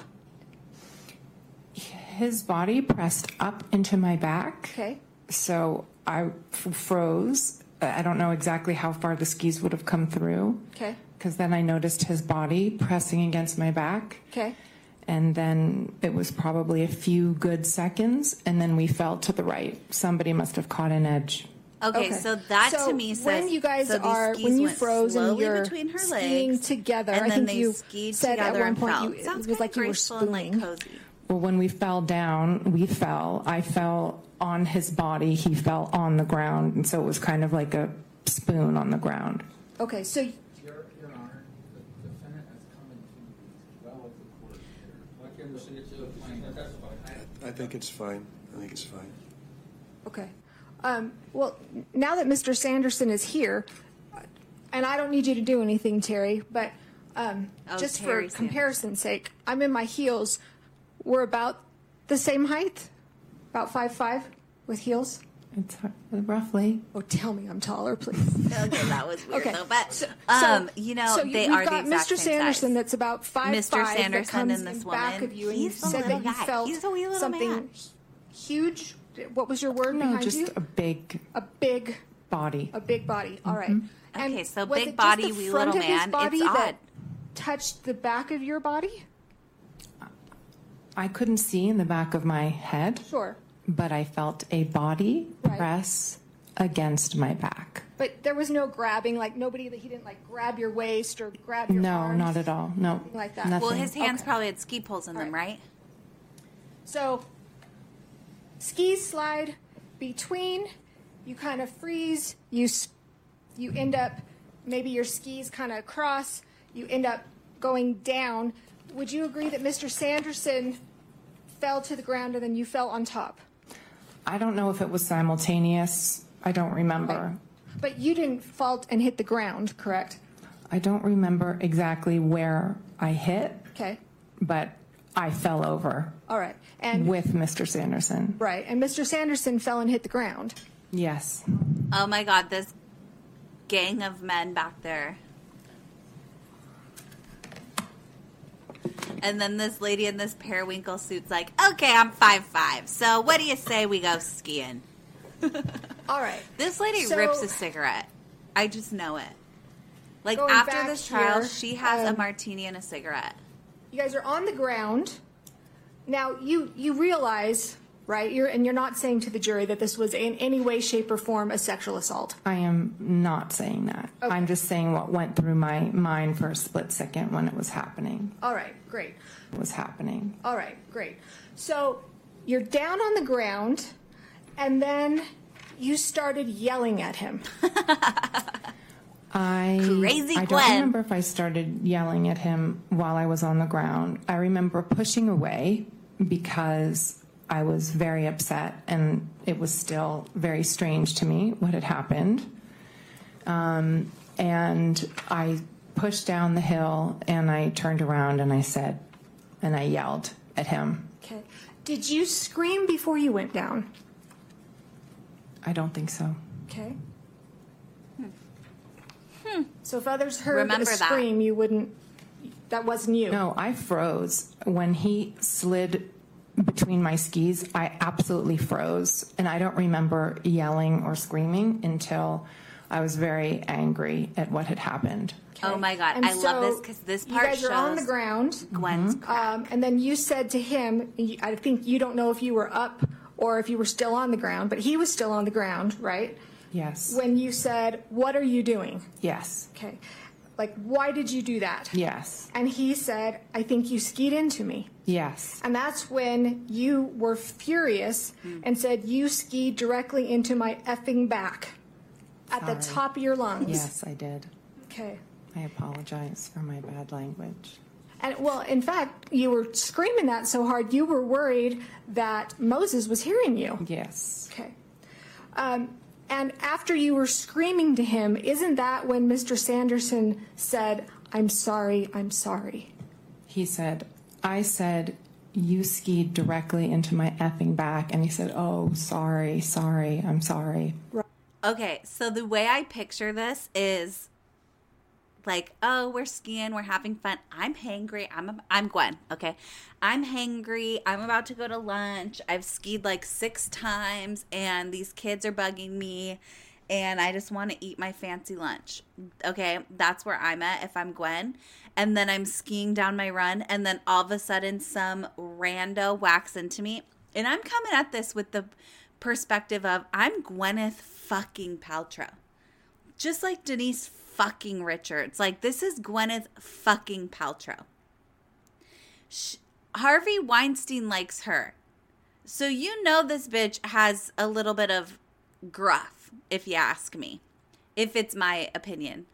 Speaker 11: His body pressed up into my back.
Speaker 9: Okay.
Speaker 11: So I f- froze. I don't know exactly how far the skis would have come through.
Speaker 9: Okay.
Speaker 11: Because then I noticed his body pressing against my back.
Speaker 9: Okay.
Speaker 11: And then it was probably a few good seconds, and then we fell to the right. Somebody must have caught an edge.
Speaker 1: Okay, so that
Speaker 9: So
Speaker 1: to me says
Speaker 9: when you guys
Speaker 1: so these
Speaker 9: are
Speaker 1: skis
Speaker 9: when you
Speaker 1: went
Speaker 9: froze and
Speaker 1: slowly
Speaker 9: you're
Speaker 1: between her
Speaker 9: skiing
Speaker 1: legs
Speaker 9: together,
Speaker 1: and
Speaker 9: I
Speaker 1: then
Speaker 9: think
Speaker 1: they
Speaker 9: you
Speaker 1: skied
Speaker 9: said at
Speaker 1: together
Speaker 9: one
Speaker 1: and
Speaker 9: point
Speaker 1: fell.
Speaker 9: you, it
Speaker 1: Sounds
Speaker 9: was
Speaker 1: kinda
Speaker 9: like you were
Speaker 1: graceful and, like,
Speaker 9: spooning.
Speaker 1: cozy.
Speaker 11: Well, when we fell down, we fell. I fell on his body. He fell on the ground, and so it was kind of like a spoon on the ground.
Speaker 9: Okay, so
Speaker 12: Your, Your Honor, the defendant has come into well of the court here. Why can't we send it to the plaintiff? That's fine.
Speaker 8: I think it's fine. I think it's fine.
Speaker 9: okay. Um, well, now that Mister Sanderson is here, and I don't need you to do anything, Terry, but um,
Speaker 1: Oh,
Speaker 9: just
Speaker 1: Terry
Speaker 9: for comparison's sake, I'm in my heels. We're about the same height, about five five with heels.
Speaker 11: It's roughly.
Speaker 9: Oh, tell me I'm taller, please.
Speaker 1: Okay, that was weird
Speaker 9: Okay.
Speaker 1: though. But
Speaker 9: So,
Speaker 1: um, you know,
Speaker 9: so
Speaker 1: they
Speaker 9: we've
Speaker 1: are the
Speaker 9: got
Speaker 1: exact
Speaker 9: Mister
Speaker 1: same
Speaker 9: Sanderson
Speaker 1: size.
Speaker 9: that's about five
Speaker 1: Mister
Speaker 9: five that
Speaker 1: Sanderson
Speaker 9: comes
Speaker 1: and this
Speaker 9: in back
Speaker 1: woman,
Speaker 9: of you, and
Speaker 1: he's
Speaker 9: you
Speaker 1: a
Speaker 9: said
Speaker 1: little
Speaker 9: that you
Speaker 1: guy.
Speaker 9: felt
Speaker 1: He's a wee little
Speaker 9: something
Speaker 1: man.
Speaker 9: huge. What was your word
Speaker 11: No,
Speaker 9: behind
Speaker 11: just
Speaker 9: you?
Speaker 11: a big
Speaker 9: A big,
Speaker 11: body.
Speaker 9: a big body. All right. And
Speaker 1: Okay, so
Speaker 9: was
Speaker 1: big
Speaker 9: it just
Speaker 1: body,
Speaker 9: the
Speaker 1: wee
Speaker 9: front
Speaker 1: little
Speaker 9: of his
Speaker 1: man.
Speaker 9: body
Speaker 1: It's
Speaker 9: that
Speaker 1: odd.
Speaker 9: touched the back of your body?
Speaker 11: I couldn't see in the back of my head,
Speaker 9: Sure.
Speaker 11: but I felt a body
Speaker 9: Right.
Speaker 11: press against my back.
Speaker 9: But there was no grabbing, like nobody that he didn't like grab your waist or grab your
Speaker 11: No,
Speaker 9: arms.
Speaker 11: not at all. No.
Speaker 9: Nothing like that.
Speaker 11: Nothing.
Speaker 1: Well, his hands
Speaker 9: Okay.
Speaker 1: probably had ski poles in
Speaker 9: All
Speaker 1: them,
Speaker 9: right.
Speaker 1: right?
Speaker 9: So, skis slide between, you kind of freeze, you s- you end up, maybe your skis kind of cross, you end up going down. Would you agree that Mister Sanderson fell to the ground and then you fell on top?
Speaker 11: I don't know if it was simultaneous. I don't remember.
Speaker 9: Okay. But you didn't fall and hit the ground, correct?
Speaker 11: I don't remember exactly where I hit,
Speaker 9: Okay.
Speaker 11: but I fell over
Speaker 9: All right. And
Speaker 11: with Mister Sanderson.
Speaker 9: right. And Mister Sanderson fell and hit the ground.
Speaker 11: Yes.
Speaker 1: Oh my God, this gang of men back there. And then this lady in this periwinkle suit's like, okay, I'm five five, so what do you say we go skiing?
Speaker 9: All right.
Speaker 1: This lady
Speaker 9: So-
Speaker 1: rips a cigarette. I just know it. Like,
Speaker 9: Going
Speaker 1: after
Speaker 9: back
Speaker 1: this trial,
Speaker 9: here,
Speaker 1: she has
Speaker 9: um,
Speaker 1: a martini and a cigarette.
Speaker 9: You guys are on the ground. Now you you realize, right? You're and you're not saying to the jury that this was in any way, shape, or form a sexual assault.
Speaker 11: I am not saying that.
Speaker 9: Okay.
Speaker 11: I'm just saying what went through my mind for a split second when it was happening.
Speaker 9: All right, great.
Speaker 11: It was happening.
Speaker 9: All right, great. So you're down on the ground, and then you started yelling at him.
Speaker 11: I
Speaker 1: Crazy
Speaker 11: I don't
Speaker 1: Gwen.
Speaker 11: remember if I started yelling at him while I was on the ground. I remember pushing away because I was very upset, and it was still very strange to me what had happened. Um, and I pushed down the hill, and I turned around and I said, and I yelled at him.
Speaker 9: Okay. Did you scream before you went down?
Speaker 11: I don't think so.
Speaker 9: Okay. So if others heard
Speaker 1: Remember
Speaker 9: a
Speaker 1: that.
Speaker 9: scream, you wouldn't. That wasn't you.
Speaker 11: No, I froze. When he slid between my skis, I absolutely froze. And I don't remember yelling or screaming until I was very angry at what had happened.
Speaker 1: Oh my God,
Speaker 9: And
Speaker 1: I love
Speaker 9: so
Speaker 1: this because this part
Speaker 9: you guys
Speaker 1: shows
Speaker 9: are on the ground.
Speaker 1: Gwen's
Speaker 9: Um, and then you said to him, I think you don't know if you were up or if you were still on the ground, but he was still on the ground, right?
Speaker 11: Yes.
Speaker 9: When you said, "What are you doing?"
Speaker 11: Yes.
Speaker 9: Okay. Like, why did you do that?
Speaker 11: Yes.
Speaker 9: And he said, "I think you skied into me."
Speaker 11: Yes.
Speaker 9: And that's when you were furious and said, "You skied directly into my effing back at the
Speaker 11: Sorry.
Speaker 9: top of your lungs."
Speaker 11: Yes, I did.
Speaker 9: Okay.
Speaker 11: I apologize for my bad language.
Speaker 9: And well, in fact, you were screaming that so hard you were worried that Moses was hearing you.
Speaker 11: Yes.
Speaker 9: Okay. Um, and after you were screaming to him, isn't that when Mister Sanderson said, "I'm sorry, I'm sorry"?
Speaker 11: He said, I said, "You skied directly into my effing back." And he said, "Oh, sorry, sorry, I'm sorry."
Speaker 1: Okay, so the way I picture this is like, oh, we're skiing, we're having fun. I'm hangry. I'm I'm Gwen, okay? I'm hangry. I'm about to go to lunch. I've skied like six times, and these kids are bugging me, and I just want to eat my fancy lunch. Okay, that's where I'm at if I'm Gwen. And then I'm skiing down my run, and then all of a sudden some rando whacks into me. And I'm coming at this with the perspective of I'm Gwyneth fucking Paltrow. Just like Denise fucking Richards. Like, this is Gwyneth fucking Paltrow. Sh- Harvey Weinstein likes her. So you know this bitch has a little bit of gruff, if you ask me. If it's my opinion.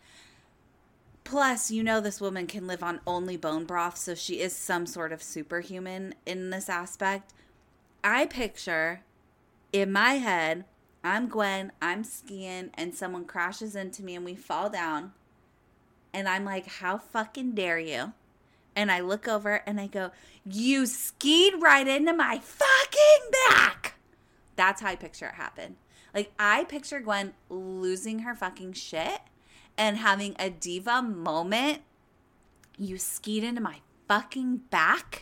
Speaker 1: Plus, you know this woman can live on only bone broth, so she is some sort of superhuman in this aspect. I picture, in my head, I'm Gwen, I'm skiing, and someone crashes into me and we fall down. And I'm like, how fucking dare you? And I look over and I go, you skied right into my fucking back. That's how I picture it happen. Like, I picture Gwen losing her fucking shit and having a diva moment. You skied into my fucking back.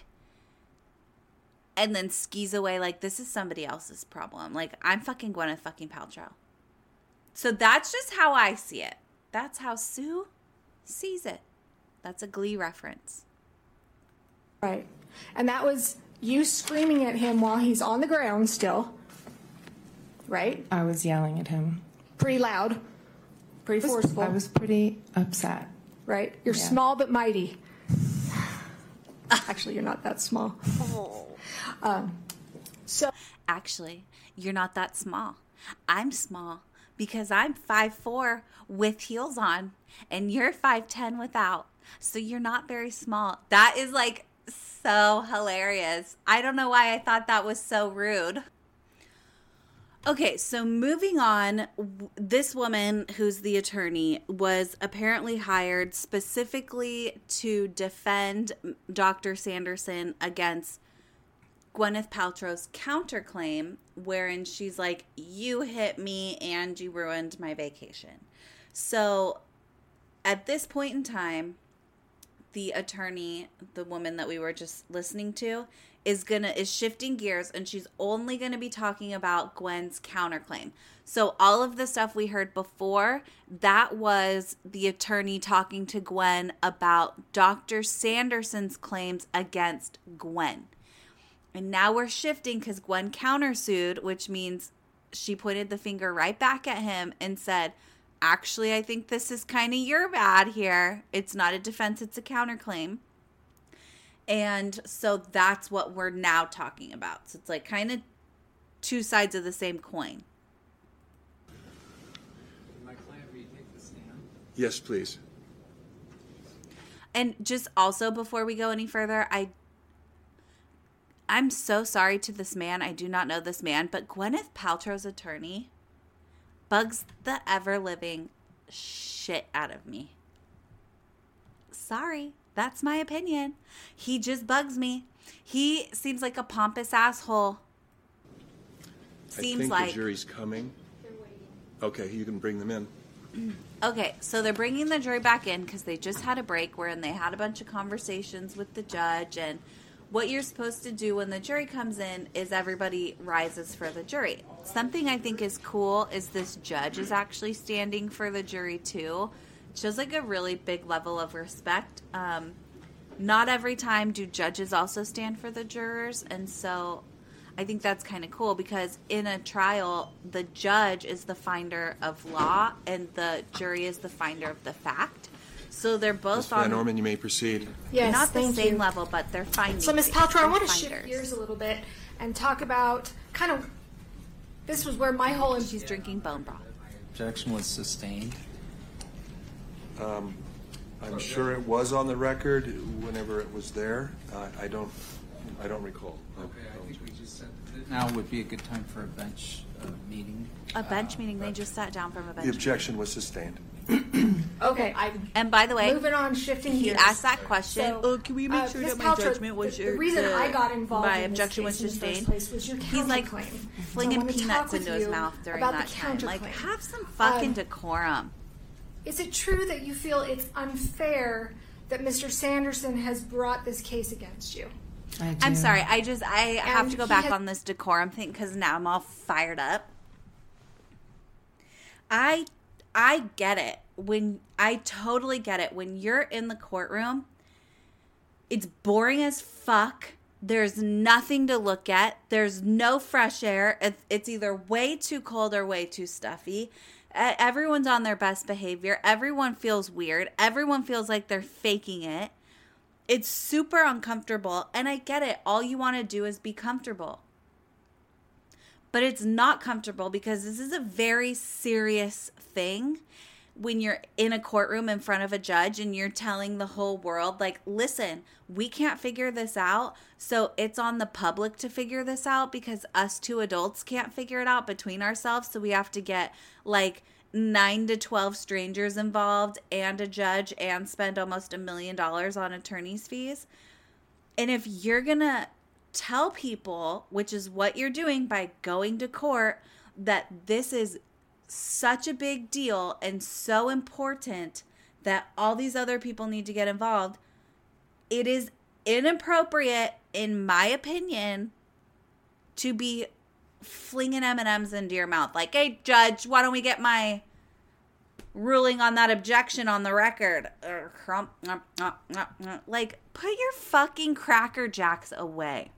Speaker 1: And then skis away like this is somebody else's problem. Like, I'm fucking Gwyneth fucking Paltrow. So that's just how I see it. That's how Sue sees it. That's a Glee reference.
Speaker 9: Right. And that was you screaming at him while he's on the ground still. Right?
Speaker 11: I was yelling at him.
Speaker 9: Pretty loud. Pretty
Speaker 11: I was,
Speaker 9: forceful.
Speaker 11: I was pretty upset.
Speaker 9: Right? You're
Speaker 11: Yeah.
Speaker 9: small but mighty. Actually, you're not that small. Um, so
Speaker 1: Actually, you're not that small. I'm small because I'm five foot four with heels on and you're five ten without. So you're not very small. That is like so hilarious. I don't know why I thought that was so rude. Okay, so moving on, this woman who's the attorney was apparently hired specifically to defend Doctor Sanderson against Gwyneth Paltrow's counterclaim, wherein she's like, you hit me and you ruined my vacation. So at this point in time, the attorney, the woman that we were just listening to, is gonna is shifting gears, and she's only gonna be talking about Gwen's counterclaim. So all of the stuff we heard before, that was the attorney talking to Gwen about Doctor Sanderson's claims against Gwen. And now we're shifting because Gwen countersued, which means she pointed the finger right back at him and said, actually, I think this is kind of your bad here. It's not a defense, it's a counterclaim. And so that's what we're now talking about. So it's like kind of two sides of the same coin.
Speaker 12: My client retake the stand?
Speaker 8: Yes, please.
Speaker 1: And just also before we go any further, I I'm so sorry to this man. I do not know this man, but Gwyneth Paltrow's attorney bugs the ever-living shit out of me. Sorry, that's my opinion. He just bugs me. He seems like a pompous asshole. Seems
Speaker 8: I think
Speaker 1: like
Speaker 8: the jury's coming. Okay, you can bring them in.
Speaker 1: Okay, so they're bringing the jury back in because they just had a break wherein they had a bunch of conversations with the judge, and what you're supposed to do when the jury comes in is everybody rises for the jury. Something I think is cool is this judge is actually standing for the jury too. It shows like a really big level of respect. Um, not every time do judges also stand for the jurors, and so I think that's kind of cool because in a trial, the judge is the finder of law and the jury is the finder of the fact. So they're both
Speaker 8: Miz
Speaker 1: on.
Speaker 8: Van Norman, you may proceed.
Speaker 9: Yes,
Speaker 1: not the
Speaker 9: thank
Speaker 1: same
Speaker 9: you.
Speaker 1: level, but they're finding.
Speaker 9: So, Miz Paltrow, I
Speaker 1: they're
Speaker 9: want to shift
Speaker 1: finders.
Speaker 9: gears a little bit and talk about kind of. This was where my whole.
Speaker 1: She's drinking bone broth.
Speaker 12: Objection was sustained.
Speaker 8: Um, I'm sure it was on the record whenever it was there. Uh, I don't I don't recall.
Speaker 12: Okay, I think we just said that now would be a good time for a bench uh, meeting.
Speaker 1: A bench meeting. They just sat down from a bench.
Speaker 8: The objection was sustained.
Speaker 9: Okay. I,
Speaker 1: and by the way,
Speaker 9: moving on, shifting
Speaker 1: he
Speaker 9: gears.
Speaker 1: asked that question.
Speaker 9: So,
Speaker 1: oh, can we make
Speaker 9: uh,
Speaker 1: sure
Speaker 9: Miz
Speaker 1: that my
Speaker 9: Paltrow,
Speaker 1: judgment was
Speaker 9: the,
Speaker 1: your?
Speaker 9: the reason
Speaker 1: the,
Speaker 9: I got involved
Speaker 1: my
Speaker 9: in
Speaker 1: objection
Speaker 9: this
Speaker 1: was
Speaker 9: case in the first
Speaker 1: sustained.
Speaker 9: place was your
Speaker 1: He's like
Speaker 9: counterclaim.
Speaker 1: flinging
Speaker 9: So
Speaker 1: peanuts into his mouth during
Speaker 9: about
Speaker 1: that
Speaker 9: the
Speaker 1: time. Like,
Speaker 9: counterclaim.
Speaker 1: have some fucking
Speaker 9: Um,
Speaker 1: decorum.
Speaker 9: Is it true that you feel it's unfair that Mister Sanderson has brought this case against you?
Speaker 11: I do.
Speaker 1: I'm sorry. I just I have
Speaker 9: And
Speaker 1: to go
Speaker 9: he
Speaker 1: back
Speaker 9: has-
Speaker 1: on this decorum thing because now I'm all fired up. I I get it. When I totally get it. When you're in the courtroom, it's boring as fuck. There's nothing to look at. There's no fresh air. It's, it's either way too cold or way too stuffy. Uh, everyone's on their best behavior. Everyone feels weird. Everyone feels like they're faking it. It's super uncomfortable. And I get it. All you want to do is be comfortable. But it's not comfortable because this is a very serious thing. When you're in a courtroom in front of a judge and you're telling the whole world, like, listen, we can't figure this out. So it's on the public to figure this out because us two adults can't figure it out between ourselves. So we have to get like nine to twelve strangers involved and a judge and spend almost a million dollars on attorney's fees. And if you're going to tell people, which is what you're doing by going to court, that this is such a big deal and so important that all these other people need to get involved, it is inappropriate, in my opinion, to be flinging M and M's into your mouth. Like, hey, judge, why don't we get my ruling on that objection on the record? Like, put your fucking Cracker Jacks away.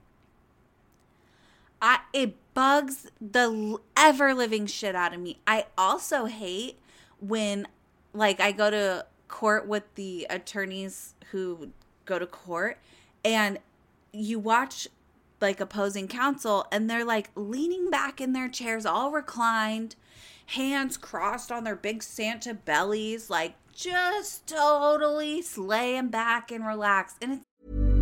Speaker 1: I it bugs the ever living shit out of me. I also hate when, like, I go to court with the attorneys who go to court and you watch like opposing counsel and they're like leaning back in their chairs, all reclined, hands crossed on their big Santa bellies, like just totally laying back and relaxed. And it's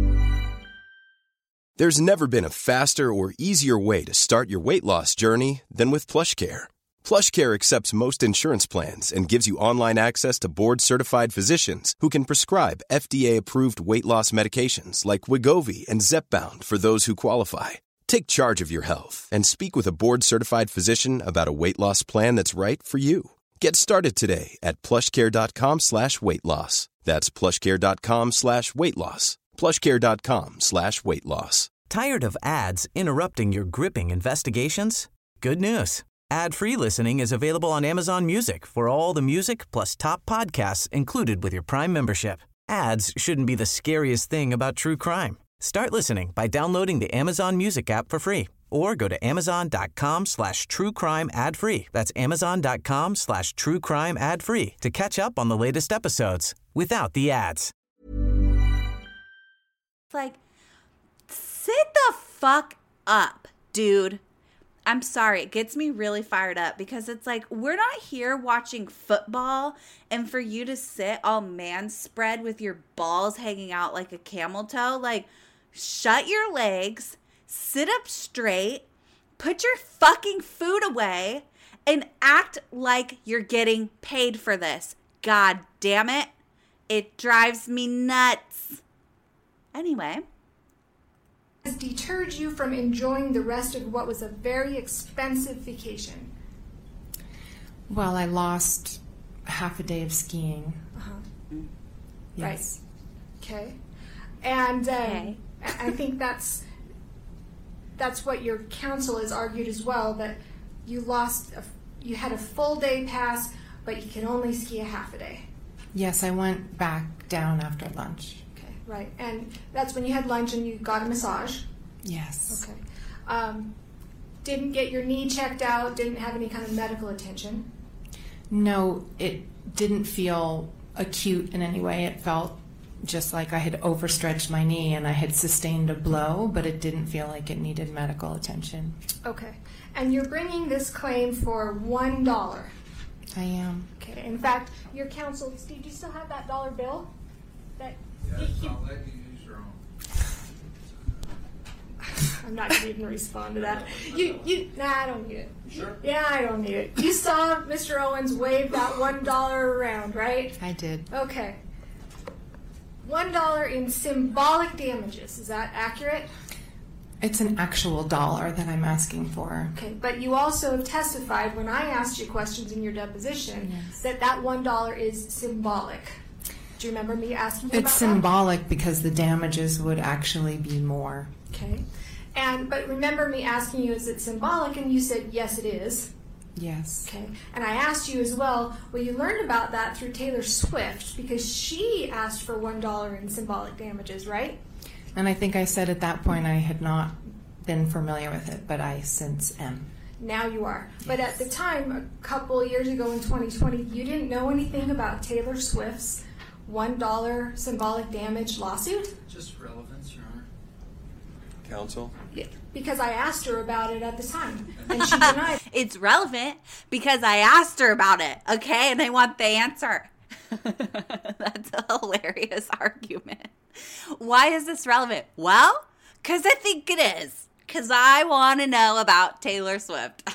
Speaker 14: There's never been a faster or easier way to start your weight loss journey than with PlushCare. PlushCare accepts most insurance plans and gives you online access to board-certified physicians who can prescribe F D A-approved weight loss medications like Wegovy and Zepbound for those who qualify. Take charge of your health and speak with a board-certified physician about a weight loss plan that's right for you. Get started today at plushcare.com slash weight loss. That's plushcare.com slash weight loss. plushcare.com slash weight loss.
Speaker 15: Tired of ads interrupting your gripping investigations? Good news. Ad-free listening is available on Amazon Music for all the music plus top podcasts included with your Prime membership. Ads shouldn't be the scariest thing about true crime. Start listening by downloading the Amazon Music app for free or go to amazon.com slash true crime ad free. That's amazon.com slash true crime ad free to catch up on the latest episodes without the ads.
Speaker 1: like, sit the fuck up, dude. I'm sorry. It gets me really fired up because it's like, we're not here watching football and for you to sit all man spread with your balls hanging out like a camel toe. Like, shut your legs, sit up straight, put your fucking food away, and act like you're getting paid for this. God damn it. It drives me nuts. Anyway.
Speaker 9: Has deterred you from enjoying the rest of what was a very expensive vacation?
Speaker 11: Well, I lost half a day of skiing.
Speaker 9: Uh-huh.
Speaker 11: Yes.
Speaker 9: Right. Okay. And um,
Speaker 1: Okay.
Speaker 9: I think that's that's what your counsel has argued as well, that you lost, a, you had a full day pass, but you can only ski a half a day.
Speaker 11: Yes, I went back down after lunch.
Speaker 9: Okay, right. And that's when you had lunch and you got a massage.
Speaker 11: Yes.
Speaker 9: Okay. Um, didn't get your knee checked out, didn't have any kind of medical attention?
Speaker 11: No, it didn't feel acute in any way. It felt just like I had overstretched my knee and I had sustained a blow, but it didn't feel like it needed medical attention.
Speaker 9: Okay. And you're bringing this claim for one dollar.
Speaker 11: I am.
Speaker 9: Okay. In fact, your counsel, Steve, do you still have that dollar bill? That
Speaker 12: Yes,
Speaker 9: he-
Speaker 12: I'll let you use your own.
Speaker 9: I'm not going to even respond to that. You, you, nah, I don't need it. Sure. Yeah, I don't need it. You saw Mister Owens wave that one dollar around, right?
Speaker 11: I did.
Speaker 9: Okay. One dollar in symbolic damages. Is that accurate?
Speaker 11: It's an actual dollar that I'm asking for.
Speaker 9: Okay, but you also have testified when I asked you questions in your deposition yes. that that one dollar is symbolic. Do you remember me asking you
Speaker 11: it's
Speaker 9: about
Speaker 11: symbolic
Speaker 9: that?
Speaker 11: Because the damages would actually be more.
Speaker 9: Okay, and but remember me asking you, is it symbolic? And you said yes, it is.
Speaker 11: Yes.
Speaker 9: Okay, and I asked you as well. Well, you learned about that through Taylor Swift because she asked for one dollar in symbolic damages, right?
Speaker 11: And I think I said at that point I had not been familiar with it, but I since am.
Speaker 9: Now you are. Yes. But at the time, a couple of years ago in twenty twenty, you didn't know anything about Taylor Swift's one dollar symbolic damage lawsuit?
Speaker 12: Just relevance, Your Honor.
Speaker 8: Counsel?
Speaker 9: Yeah, because I asked her about it at the time, and she denied.
Speaker 1: It's relevant because I asked her about it, okay? And I want the answer. That's a hilarious argument. Why is this relevant? Well, because I think it is. Because I want to know about Taylor Swift.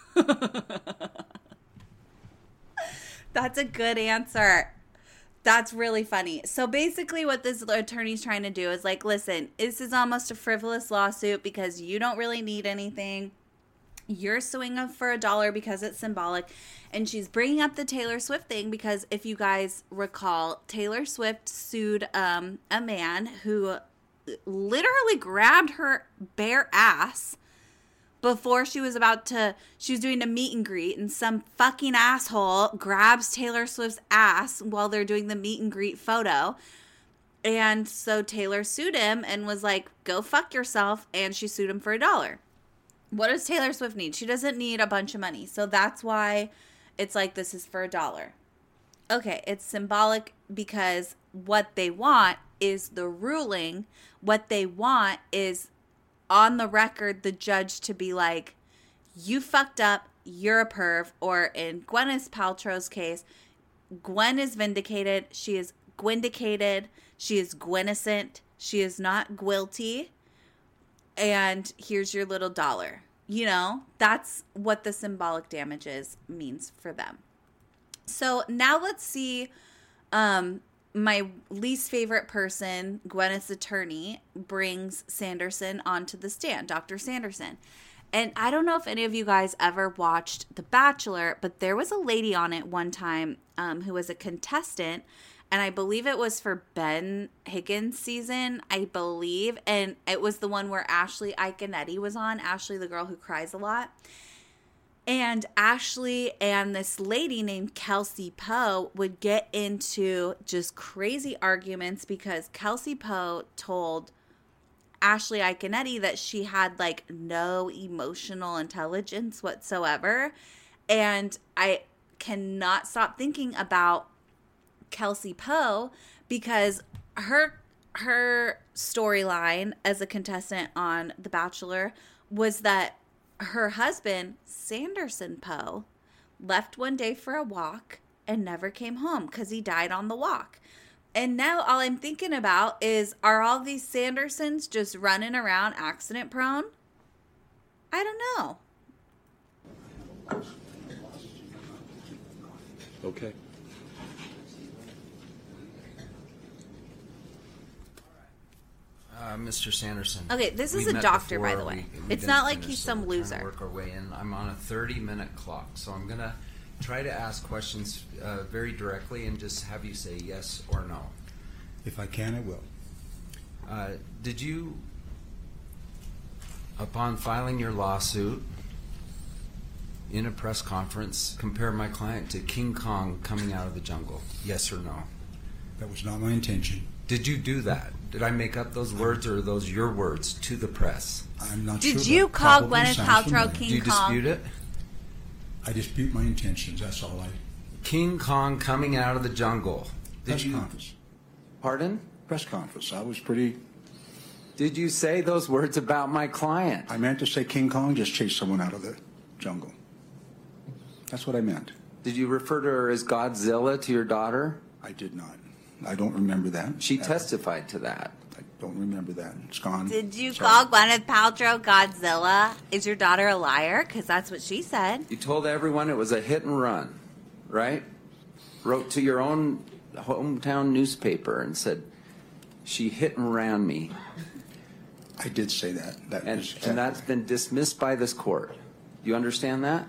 Speaker 1: That's a good answer. That's really funny. So basically what this attorney's trying to do is like, listen, this is almost a frivolous lawsuit because you don't really need anything. You're suing them for a dollar because it's symbolic. And she's bringing up the Taylor Swift thing because if you guys recall, Taylor Swift sued um, a man who literally grabbed her bare ass before she was about to, she was doing a meet and greet, and some fucking asshole grabs Taylor Swift's ass while they're doing the meet and greet photo. And so Taylor sued him and was like, go fuck yourself. And she sued him for a dollar. What does Taylor Swift need? She doesn't need a bunch of money. So that's why it's like, this is for a dollar. Okay, it's symbolic because what they want is the ruling. What they want is on the record, the judge to be like, you fucked up, you're a perv. Or in Gwyneth Paltrow's case, Gwen is vindicated. She is gwindicated. She is gwinnocent. She is not guilty. And here's your little dollar. You know, that's what the symbolic damages means for them. So now let's see um, my least favorite person, Gwyneth's attorney, brings Sanderson onto the stand, Doctor Sanderson. And I don't know if any of you guys ever watched The Bachelor, but there was a lady on it one time um, who was a contestant, and I believe it was for Ben Higgins' season, I believe. And it was the one where Ashley Iconetti was on, Ashley, the girl who cries a lot. And Ashley and this lady named Kelsey Poe would get into just crazy arguments because Kelsey Poe told Ashley Iconetti that she had like no emotional intelligence whatsoever. And I cannot stop thinking about Kelsey Poe because her her storyline as a contestant on The Bachelor was that her husband, Sanderson Poe, left one day for a walk and never came home because he died on the walk. And now all I'm thinking about is, are all these Sandersons just running around accident prone? I don't know.
Speaker 8: Okay.
Speaker 16: Uh, Mister Sanderson.
Speaker 1: Okay, this is
Speaker 16: we
Speaker 1: a
Speaker 16: met
Speaker 1: doctor,
Speaker 16: before.
Speaker 1: by the way.
Speaker 16: We, we
Speaker 1: it's not like
Speaker 16: finish,
Speaker 1: he's
Speaker 16: so
Speaker 1: some
Speaker 16: we're trying
Speaker 1: loser.
Speaker 16: to work our way in. I'm on a thirty-minute clock, so I'm gonna try to ask questions uh, very directly and just have you say yes or no.
Speaker 17: If I can, I will.
Speaker 16: Uh, did you, upon filing your lawsuit in a press conference, compare my client to King Kong coming out of the jungle? Yes or no?
Speaker 17: That was not my intention.
Speaker 16: Did you do that? Did I make up those words, or are those your words to the press?
Speaker 17: I'm not
Speaker 1: Did
Speaker 17: sure.
Speaker 1: Did you call Gwyneth Paltrow King
Speaker 16: Do you
Speaker 1: Kong?
Speaker 16: dispute it?
Speaker 17: I dispute my intentions, that's all I...
Speaker 16: King Kong coming out of the jungle. Did
Speaker 17: Press
Speaker 16: you...
Speaker 17: conference.
Speaker 16: Pardon?
Speaker 17: Press conference. I was pretty...
Speaker 16: Did you say those words about my client?
Speaker 17: I meant to say King Kong just chased someone out of the jungle. That's what I meant.
Speaker 16: Did you refer to her as Godzilla to your daughter?
Speaker 17: I did not. I don't remember that.
Speaker 16: She
Speaker 17: ever.
Speaker 16: testified to that.
Speaker 17: don't remember that. It's gone.
Speaker 1: Did you
Speaker 17: Sorry.
Speaker 1: call Gwyneth Paltrow Godzilla? Is your daughter a liar? Because that's what she said.
Speaker 16: You told everyone it was a hit and run, right? Wrote to your own hometown newspaper and said, she hit and ran me.
Speaker 17: I did say that. that
Speaker 16: and,
Speaker 17: is exactly.
Speaker 16: and that's been dismissed by this court. You understand that?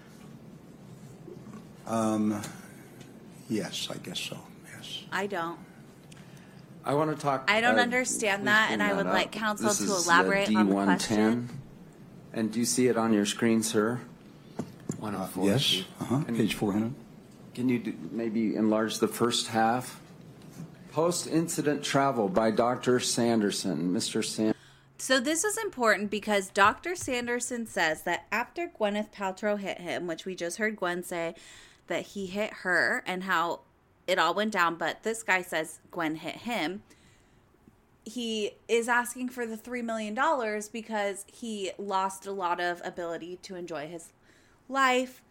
Speaker 17: Um, yes, I guess so. Yes.
Speaker 1: I don't.
Speaker 16: I want to talk.
Speaker 1: I don't
Speaker 16: uh,
Speaker 1: understand
Speaker 16: please
Speaker 1: that,
Speaker 16: bring
Speaker 1: and I
Speaker 16: that
Speaker 1: would
Speaker 16: up.
Speaker 1: like counsel
Speaker 16: This
Speaker 1: to
Speaker 16: is, uh,
Speaker 1: elaborate on the
Speaker 16: D one ten.
Speaker 1: question.
Speaker 16: And do you see it on your screen, sir? one oh four.
Speaker 17: Uh, yes. Uh-huh. Page four hundred.
Speaker 16: Can you do, maybe enlarge the first half? Post-incident travel by Doctor Sanderson. Mister Sanderson.
Speaker 1: So this is important because Doctor Sanderson says that after Gwyneth Paltrow hit him, which we just heard Gwen say that he hit her and how it all went down, but this guy says Gwen hit him. He is asking for the three million dollars because he lost a lot of ability to enjoy his life,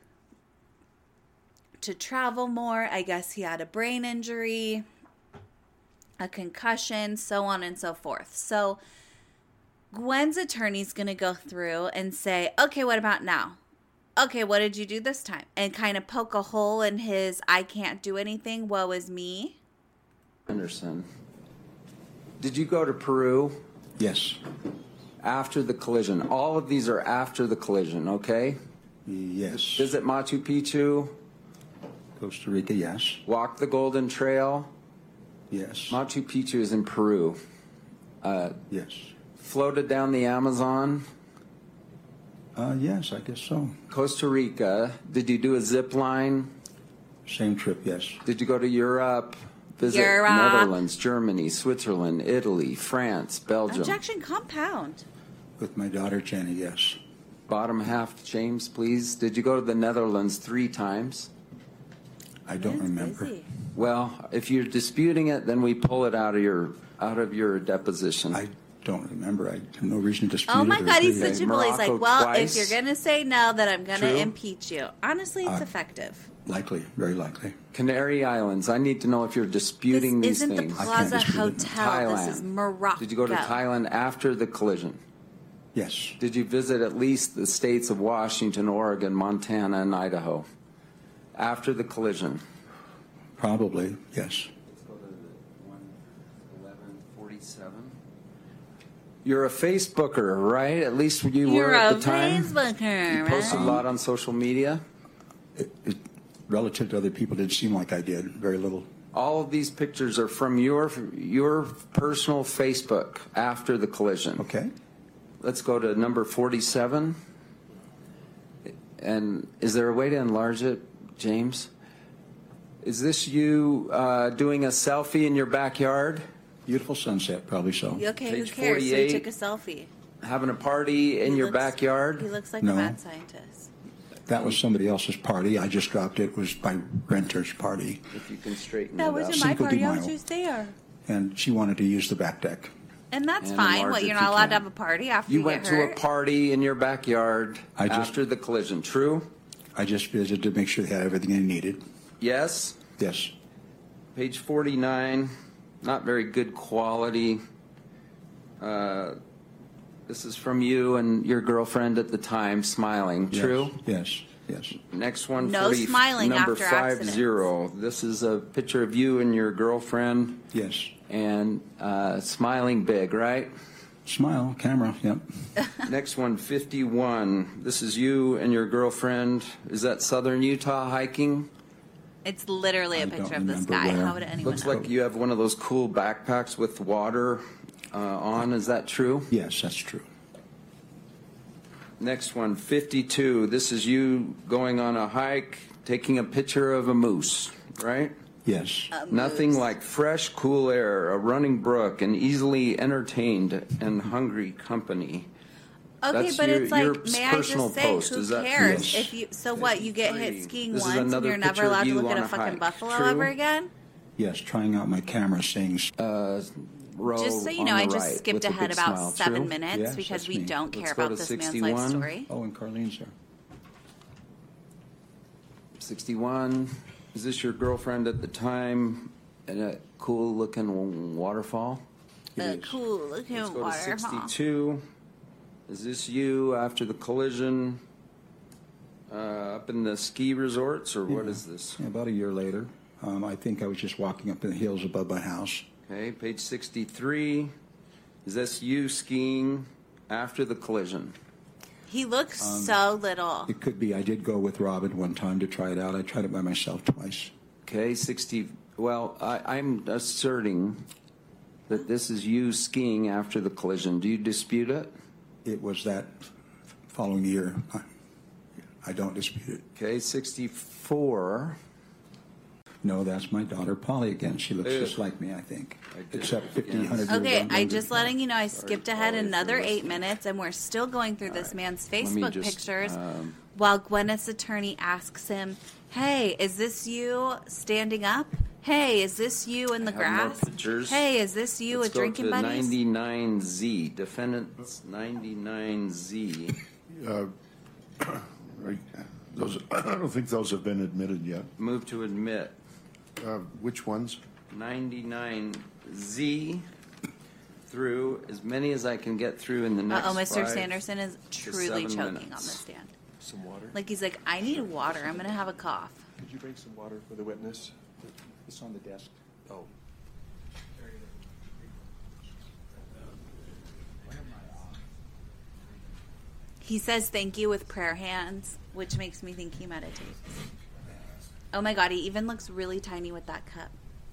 Speaker 1: to travel more. I guess he had a brain injury, a concussion, so on and so forth. So Gwen's attorney's going to go through and say, okay, what about now? Okay, what did you do this time? And kind of poke a hole in his, I can't do anything, woe is me.
Speaker 16: Anderson. Did you go to Peru?
Speaker 17: Yes.
Speaker 16: After the collision. All of these are after the collision, okay?
Speaker 17: Yes.
Speaker 16: Visit Machu Picchu.
Speaker 17: Costa Rica, yes.
Speaker 16: Walk the Golden Trail.
Speaker 17: Yes.
Speaker 16: Machu Picchu is in Peru. Uh,
Speaker 17: yes.
Speaker 16: Floated down the Amazon.
Speaker 17: Uh, yes, I guess so.
Speaker 16: Costa Rica. Did you do a zip line?
Speaker 17: Same trip, yes.
Speaker 16: Did you go to Europe? Visit
Speaker 1: Europe.
Speaker 16: Netherlands, Germany, Switzerland, Italy, France, Belgium.
Speaker 1: Objection compound.
Speaker 17: With my daughter, Jenny, yes.
Speaker 16: Bottom half, James, please. Did you go to the Netherlands three times?
Speaker 17: I don't remember.
Speaker 1: Busy.
Speaker 16: Well, if you're disputing it, then we pull it out of your out of your deposition.
Speaker 17: I don't remember. I have no reason to dispute it.
Speaker 1: Oh my
Speaker 17: or
Speaker 1: God, he's
Speaker 17: agree.
Speaker 1: such a bully. He's like, well,
Speaker 16: twice.
Speaker 1: if you're going to say no, then I'm going
Speaker 16: True.
Speaker 1: to impeach you. Honestly, it's
Speaker 17: Uh,
Speaker 1: effective.
Speaker 17: Likely, very likely.
Speaker 16: Canary Islands. I need to know if you're disputing
Speaker 1: This
Speaker 16: these
Speaker 1: isn't
Speaker 16: things.
Speaker 1: the Plaza
Speaker 17: dispute it.
Speaker 1: Hotel.
Speaker 16: Thailand.
Speaker 1: This is Morocco.
Speaker 16: Did you go to Thailand after the collision?
Speaker 17: Yes.
Speaker 16: Did you visit at least the states of Washington, Oregon, Montana, and Idaho after the collision?
Speaker 17: Probably, yes.
Speaker 16: Let's go to one eleven forty-seven. You're a Facebooker, right? At least you
Speaker 1: You're
Speaker 16: were at
Speaker 1: a
Speaker 16: the time.
Speaker 1: Facebooker,
Speaker 16: You posted a
Speaker 1: right?
Speaker 16: lot on social media.
Speaker 17: It, it, relative to other people, it didn't seem like I did. Very little.
Speaker 16: All of these pictures are from your your personal Facebook after the collision.
Speaker 17: Okay.
Speaker 16: Let's go to number forty-seven. And is there a way to enlarge it, James? Is this you uh, doing a selfie in your backyard?
Speaker 17: Beautiful sunset, probably so.
Speaker 1: Okay,
Speaker 16: Page
Speaker 1: who cares? So he
Speaker 16: forty-eight.
Speaker 1: took a selfie.
Speaker 16: Having a party in
Speaker 1: He
Speaker 16: your
Speaker 1: looks-
Speaker 16: backyard?
Speaker 1: He looks like
Speaker 17: No.
Speaker 1: a mad scientist.
Speaker 17: That was somebody else's party. I just dropped it. It was my renter's party.
Speaker 16: If you can straighten
Speaker 1: That
Speaker 16: it up.
Speaker 1: wasn't my
Speaker 17: Cinco de
Speaker 1: party. I was
Speaker 17: Mayo.
Speaker 1: just there.
Speaker 17: And she wanted to use the back deck.
Speaker 1: And that's
Speaker 16: And
Speaker 1: fine.
Speaker 16: enlarge
Speaker 1: What,
Speaker 16: if
Speaker 1: you're
Speaker 16: you
Speaker 1: not allowed
Speaker 16: can.
Speaker 1: to have a party after you,
Speaker 16: You went
Speaker 1: get
Speaker 16: to
Speaker 1: hurt?
Speaker 16: a party in your backyard
Speaker 17: I just-
Speaker 16: after the collision, true?
Speaker 17: I just visited to make sure they had everything they needed.
Speaker 16: Yes?
Speaker 17: Yes.
Speaker 16: Page forty-nine, not very good quality. Uh, this is from you and your girlfriend at the time, smiling,
Speaker 17: Yes.
Speaker 16: true?
Speaker 17: Yes. Yes.
Speaker 16: Next one,
Speaker 1: No
Speaker 16: forty,
Speaker 1: smiling
Speaker 16: number
Speaker 1: after
Speaker 16: five
Speaker 1: accidents.
Speaker 16: zero. This is a picture of you and your girlfriend
Speaker 17: Yes.
Speaker 16: and uh, smiling big, right?
Speaker 17: Smile, camera, yep.
Speaker 16: Next one, fifty-one. This is you and your girlfriend. Is that Southern Utah hiking?
Speaker 1: It's literally a
Speaker 17: I don't
Speaker 1: picture of this
Speaker 17: remember
Speaker 1: guy.
Speaker 17: where.
Speaker 1: How would anyone
Speaker 16: Looks
Speaker 1: know?
Speaker 16: like you have one of those cool backpacks with water uh, on. Is that true?
Speaker 17: Yes, that's true.
Speaker 16: Next one, fifty-two. This is you going on a hike, taking a picture of a moose, right?
Speaker 17: Yes.
Speaker 1: A
Speaker 16: Nothing
Speaker 1: moose.
Speaker 16: like fresh, cool air, a running brook, and easily entertained and hungry company.
Speaker 1: Okay,
Speaker 16: That's
Speaker 1: but
Speaker 16: your-
Speaker 1: it's like,
Speaker 16: your
Speaker 1: may I
Speaker 16: personal
Speaker 1: just say,
Speaker 16: post.
Speaker 1: who
Speaker 16: Is that
Speaker 1: cares?
Speaker 17: true?
Speaker 1: If you, so what? You get hit
Speaker 16: Free.
Speaker 1: skiing
Speaker 16: This is
Speaker 1: once, and
Speaker 16: another
Speaker 1: you're never
Speaker 16: picture of
Speaker 1: allowed to
Speaker 16: you
Speaker 1: look at
Speaker 16: on
Speaker 1: a
Speaker 16: a
Speaker 1: fucking
Speaker 16: hike.
Speaker 1: buffalo
Speaker 16: True?
Speaker 1: ever again.
Speaker 17: Yes, trying out my camera, saying
Speaker 16: Uh, row
Speaker 1: Just so you
Speaker 16: on
Speaker 1: know,
Speaker 16: the
Speaker 1: I just
Speaker 16: right
Speaker 1: skipped
Speaker 16: with a
Speaker 1: ahead
Speaker 16: big
Speaker 1: about
Speaker 16: smile.
Speaker 1: seven
Speaker 16: True?
Speaker 1: minutes
Speaker 17: Yes,
Speaker 1: because
Speaker 17: that's
Speaker 1: we
Speaker 17: me.
Speaker 1: don't
Speaker 16: Let's
Speaker 1: care
Speaker 16: go
Speaker 1: about
Speaker 16: to
Speaker 1: this man's life
Speaker 16: sixty-one.
Speaker 1: story.
Speaker 17: Oh, and Carlene's there.
Speaker 16: sixty-one. Is this your girlfriend at the time in a cool looking waterfall? It
Speaker 1: uh,
Speaker 16: is.
Speaker 1: cool looking
Speaker 16: Let's go to
Speaker 1: waterfall.
Speaker 16: sixty-two. Is this you after the collision uh, up in the ski resorts, or what
Speaker 17: Yeah.
Speaker 16: is this?
Speaker 17: Yeah, about a year later. Um, I think I was just walking up in the hills above my house.
Speaker 16: Okay, page sixty-three. Is this you skiing after the collision?
Speaker 1: He looks
Speaker 17: Um,
Speaker 1: so little.
Speaker 17: It could be. I did go with Robin one time to try it out. I tried it by myself twice.
Speaker 16: Okay, sixty. Well, I, I'm asserting that this is you skiing after the collision. Do you dispute it?
Speaker 17: It was that following year. I, I don't dispute it.
Speaker 16: Okay, sixty-four.
Speaker 17: No, that's my daughter Polly again. She looks
Speaker 16: Ugh.
Speaker 17: just like me, I think.
Speaker 16: I did
Speaker 17: Except
Speaker 16: it
Speaker 17: fifty,
Speaker 16: again.
Speaker 17: one hundred years
Speaker 1: Okay,
Speaker 17: younger.
Speaker 1: I just letting you know I skipped ahead
Speaker 16: Polly,
Speaker 1: another
Speaker 16: for
Speaker 1: eight
Speaker 16: listening.
Speaker 1: minutes, and we're still going through this man's
Speaker 16: Let me
Speaker 1: Facebook
Speaker 16: just,
Speaker 1: pictures
Speaker 16: um,
Speaker 1: while Gwyneth's attorney asks him, "Hey, is this you standing up? Hey, is this you in the
Speaker 16: I have more
Speaker 1: grass?
Speaker 16: pictures.
Speaker 1: Hey, is this you
Speaker 16: Let's
Speaker 1: with
Speaker 16: go
Speaker 1: drinking
Speaker 16: to
Speaker 1: buddies?"
Speaker 16: ninety-nine Z. Defendant's ninety-nine Z.
Speaker 18: Uh, right, those, I don't think those have been admitted yet.
Speaker 16: Move to admit.
Speaker 18: Uh, which ones?
Speaker 16: ninety-nine Z through as many as I can get through in the next
Speaker 1: Uh oh, Mister
Speaker 16: five
Speaker 1: Sanderson is
Speaker 16: to
Speaker 1: truly
Speaker 16: seven
Speaker 1: choking
Speaker 16: minutes.
Speaker 1: on the stand.
Speaker 8: Some water?
Speaker 1: Like he's like, I need water. I'm gonna have a cough.
Speaker 8: Could you bring some water for the witness?
Speaker 17: It's on the desk.
Speaker 8: Oh.
Speaker 1: He says thank you with prayer hands, which makes me think he meditates. Oh my God, he even looks really tiny with that cup.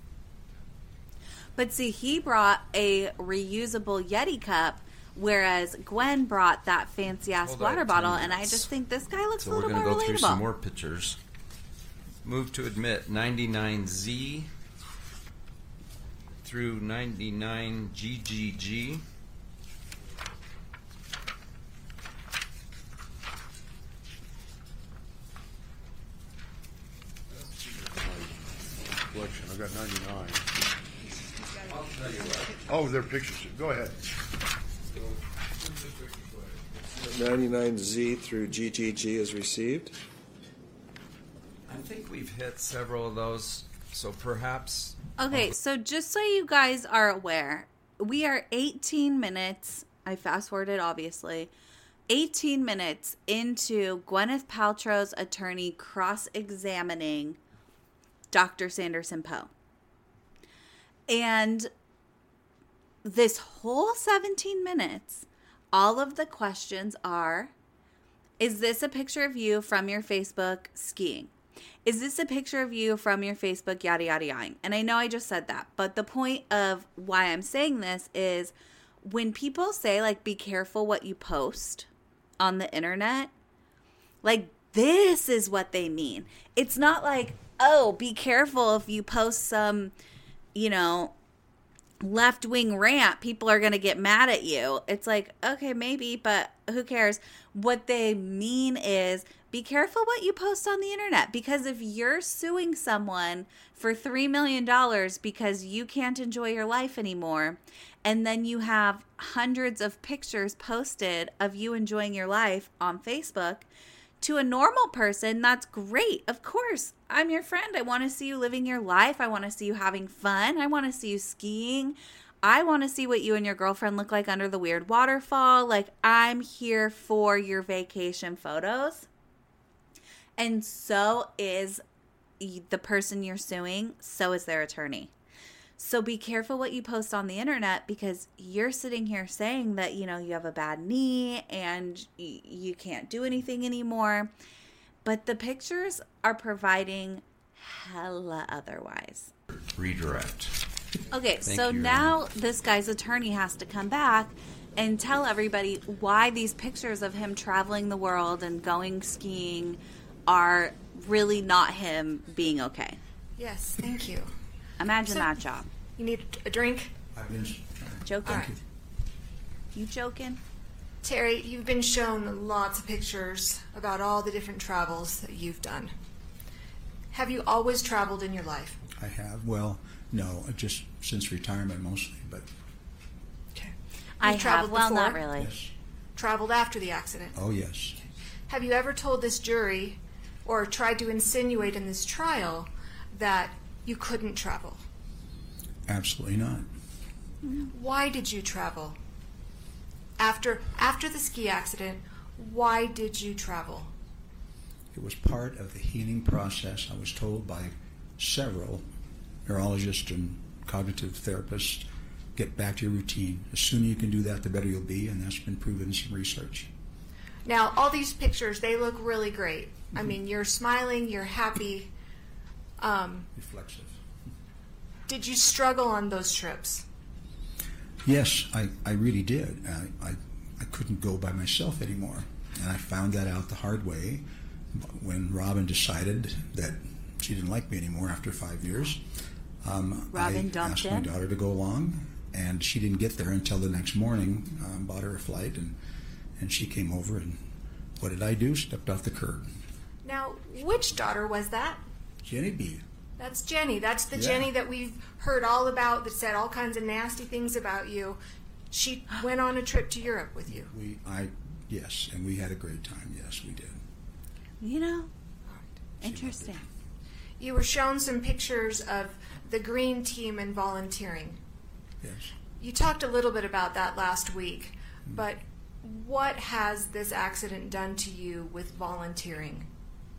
Speaker 1: But see, he brought a reusable Yeti cup, whereas Gwen brought that fancy ass
Speaker 16: Hold on,
Speaker 1: water
Speaker 16: ten
Speaker 1: bottle, and I
Speaker 16: minutes.
Speaker 1: just think this guy looks
Speaker 16: So
Speaker 1: a
Speaker 16: we're
Speaker 1: little
Speaker 16: going to
Speaker 1: more
Speaker 16: go through
Speaker 1: relatable.
Speaker 16: some more pictures. Move to admit ninety-nine Z through ninety-nine G G G.
Speaker 18: Collection. I got ninety-nine. Oh, they're pictures. Go ahead.
Speaker 19: ninety-nine Z through G G G is received.
Speaker 16: I think we've hit several of those, so perhaps.
Speaker 1: Okay, so just so you guys are aware, we are eighteen minutes, I fast forwarded obviously, eighteen minutes into Gwyneth Paltrow's attorney cross-examining Doctor Sanderson Poe. And this whole seventeen minutes, all of the questions are, is this a picture of you from your Facebook skiing? Is this a picture of you from your Facebook yada yada yada? And I know I just said that, but the point of why I'm saying this is when people say like be careful what you post on the internet, like this is what they mean. It's not like, oh, be careful if you post some, you know, left-wing rant, people are going to get mad at you. It's like, okay, maybe, but who cares? What they mean is be careful what you post on the internet, because if you're suing someone for three million dollars because you can't enjoy your life anymore, and then you have hundreds of pictures posted of you enjoying your life on Facebook, to a normal person, that's great. Of course, I'm your friend. I want to see you living your life. I want to see you having fun. I want to see you skiing. I want to see what you and your girlfriend look like under the weird waterfall. Like, I'm here for your vacation photos. And so is the person you're suing. So is their attorney. So be careful what you post on the internet, because you're sitting here saying that, you know, you have a bad knee and y- you can't do anything anymore. But the pictures are providing hella otherwise.
Speaker 16: Redirect.
Speaker 1: Okay,
Speaker 16: Thank
Speaker 1: so
Speaker 16: you.
Speaker 1: now this guy's attorney has to come back and tell everybody why these pictures of him traveling the world and going skiing are really not him being okay.
Speaker 9: Yes, thank you.
Speaker 1: Imagine
Speaker 9: So-
Speaker 1: that job.
Speaker 9: You need a drink?
Speaker 17: I've been
Speaker 1: Joking?
Speaker 9: All right.
Speaker 1: You joking?
Speaker 9: Terry, you've been shown lots of pictures about all the different travels that you've done. Have you always traveled in your life?
Speaker 17: I have. Well, no, just since retirement mostly, but
Speaker 1: I
Speaker 9: You've
Speaker 1: have.
Speaker 9: traveled
Speaker 1: Well,
Speaker 9: before?
Speaker 1: not really.
Speaker 17: yes.
Speaker 9: Traveled after the accident?
Speaker 17: Oh, yes.
Speaker 9: Have you ever told this jury or tried to insinuate in this trial that you couldn't travel?
Speaker 17: Absolutely not.
Speaker 9: Why did you travel? After after the ski accident, why did you travel?
Speaker 17: It was part of the healing process. I was told by several neurologists and cognitive therapists, get back to your routine. The sooner you can do that, the better you'll be, and that's been proven in some research.
Speaker 9: Now, all these pictures, they look really great. Mm-hmm. I mean, you're smiling, you're happy. Um,
Speaker 17: Reflexive.
Speaker 9: Did you struggle on those trips?
Speaker 17: Yes, I, I really did. I, I, I couldn't go by myself anymore. And I found that out the hard way when Robin decided that she didn't like me anymore after five years. Um,
Speaker 1: Robin
Speaker 17: I asked my daughter to go along, and she didn't get there until the next morning. Um, bought her a flight, and, and she came over, and what did I do? Stepped off the curb.
Speaker 9: Now, which daughter was that?
Speaker 17: Jenny B.
Speaker 9: That's Jenny. That's the
Speaker 17: Yeah.
Speaker 9: Jenny that we've heard all about, that said all kinds of nasty things about you. She went on a trip to Europe with you.
Speaker 17: We, I, yes, and we had a great time. Yes, we did.
Speaker 1: You know, interesting.
Speaker 9: You were shown some pictures of the green team and volunteering.
Speaker 17: Yes.
Speaker 9: You talked a little bit about that last week, but what has this accident done to you with volunteering?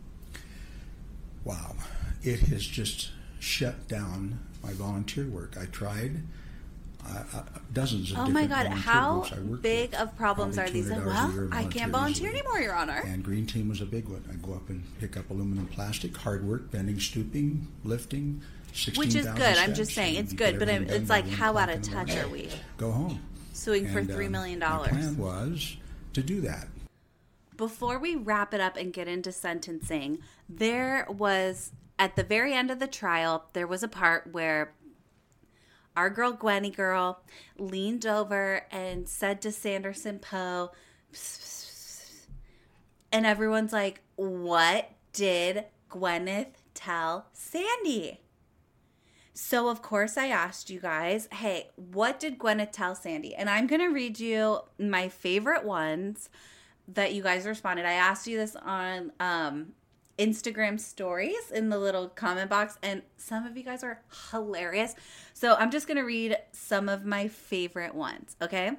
Speaker 17: Wow. It has just shut down my volunteer work. I tried uh, uh, dozens of
Speaker 1: Oh
Speaker 17: different
Speaker 1: my God,
Speaker 17: volunteer
Speaker 1: how
Speaker 17: groups I worked
Speaker 1: big
Speaker 17: with.
Speaker 1: of problems
Speaker 17: Probably
Speaker 1: are these?
Speaker 17: two hundred
Speaker 1: Well,
Speaker 17: hours a year of
Speaker 1: I can't
Speaker 17: volunteer
Speaker 1: volunteer
Speaker 17: easily.
Speaker 1: anymore, Your Honor.
Speaker 17: And Green Team was a big one. I go up and pick up aluminum plastic, hard work, bending, stooping, lifting,
Speaker 1: Which is
Speaker 17: sixteen thousand
Speaker 1: good. I'm just
Speaker 17: steps,
Speaker 1: saying
Speaker 17: and
Speaker 1: it's
Speaker 17: you
Speaker 1: good,
Speaker 17: get
Speaker 1: but I'm,
Speaker 17: everything done
Speaker 1: it's
Speaker 17: by
Speaker 1: like
Speaker 17: one
Speaker 1: how
Speaker 17: o'clock
Speaker 1: out
Speaker 17: in
Speaker 1: of
Speaker 17: the
Speaker 1: touch
Speaker 17: morning.
Speaker 1: are we?
Speaker 17: Go home.
Speaker 1: Suing for
Speaker 17: And,
Speaker 1: three
Speaker 17: um,
Speaker 1: million
Speaker 17: My
Speaker 1: dollars.
Speaker 17: plan was to do that.
Speaker 1: Before we wrap it up and get into sentencing, there was, at the very end of the trial, there was a part where our girl, Gwenny girl, leaned over and said to Sanderson Poe, and everyone's like, what did Gwyneth tell Sandy? So, of course, I asked you guys, hey, what did Gwyneth tell Sandy? And I'm going to read you my favorite ones that you guys responded. I asked you this on um, Instagram stories in the little comment box, and some of you guys are hilarious. So I'm just going to read some of my favorite ones, okay?